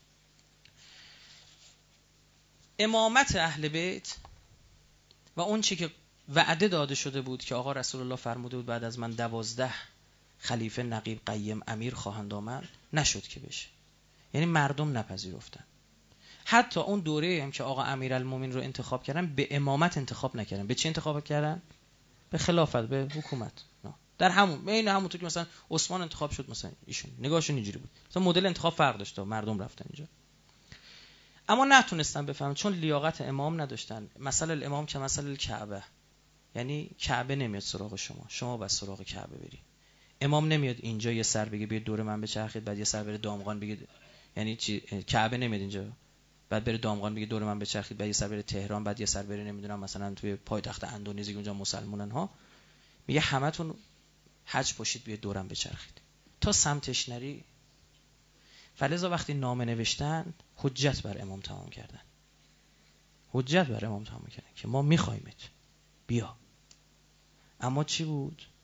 امامت اهل بیت و اون چی که وعده داده شده بود که آقا رسول الله فرموده بود بعد از من دوازده خلیفه نقیب قیم امیر خواهند آمد، نشد که بشه. یعنی مردم نپذیرفتن. حتی اون دوره هم که آقا امیرالمومنین رو انتخاب کردن، به امامت انتخاب نکردن. به چی انتخاب کردن؟ به خلافت، به حکومت. نه. در همون بین همونطور که مثلا عثمان انتخاب شد، مثلا ایشون نگاهشون اینجوری بود. مثلا مدل انتخاب فرق داشت، مردم رفتن اینجا. اما نتونستن بفهمن چون لیاقت امام نداشتن. مثلا الامام که مثلا الکعبه، یعنی کعبه نمیاد سراغ شما، شما بس سراغ کعبه بری. امام نمیاد اینجا یه سر بگه بیاد دور من بچرخید، بعد یه سر بره دامغان بگه، یعنی چی؟ کعبه نمیاد اینجا بعد بره دامغان بگه دور من بچرخید، بعد یه سر بره تهران، بعد یه سر بره نمیدونم مثلا توی پایتخت اندونزی اونجا مسلمانن ها، میگه همتون حج باشید بیاد دورم بچرخید. تا سمتش نری. فلذا وقتی نامه نوشتن حجت بر امام تمام کردن. حجت بر امام تمام کردن که ما میخوایمت، بیا. اما چی بود؟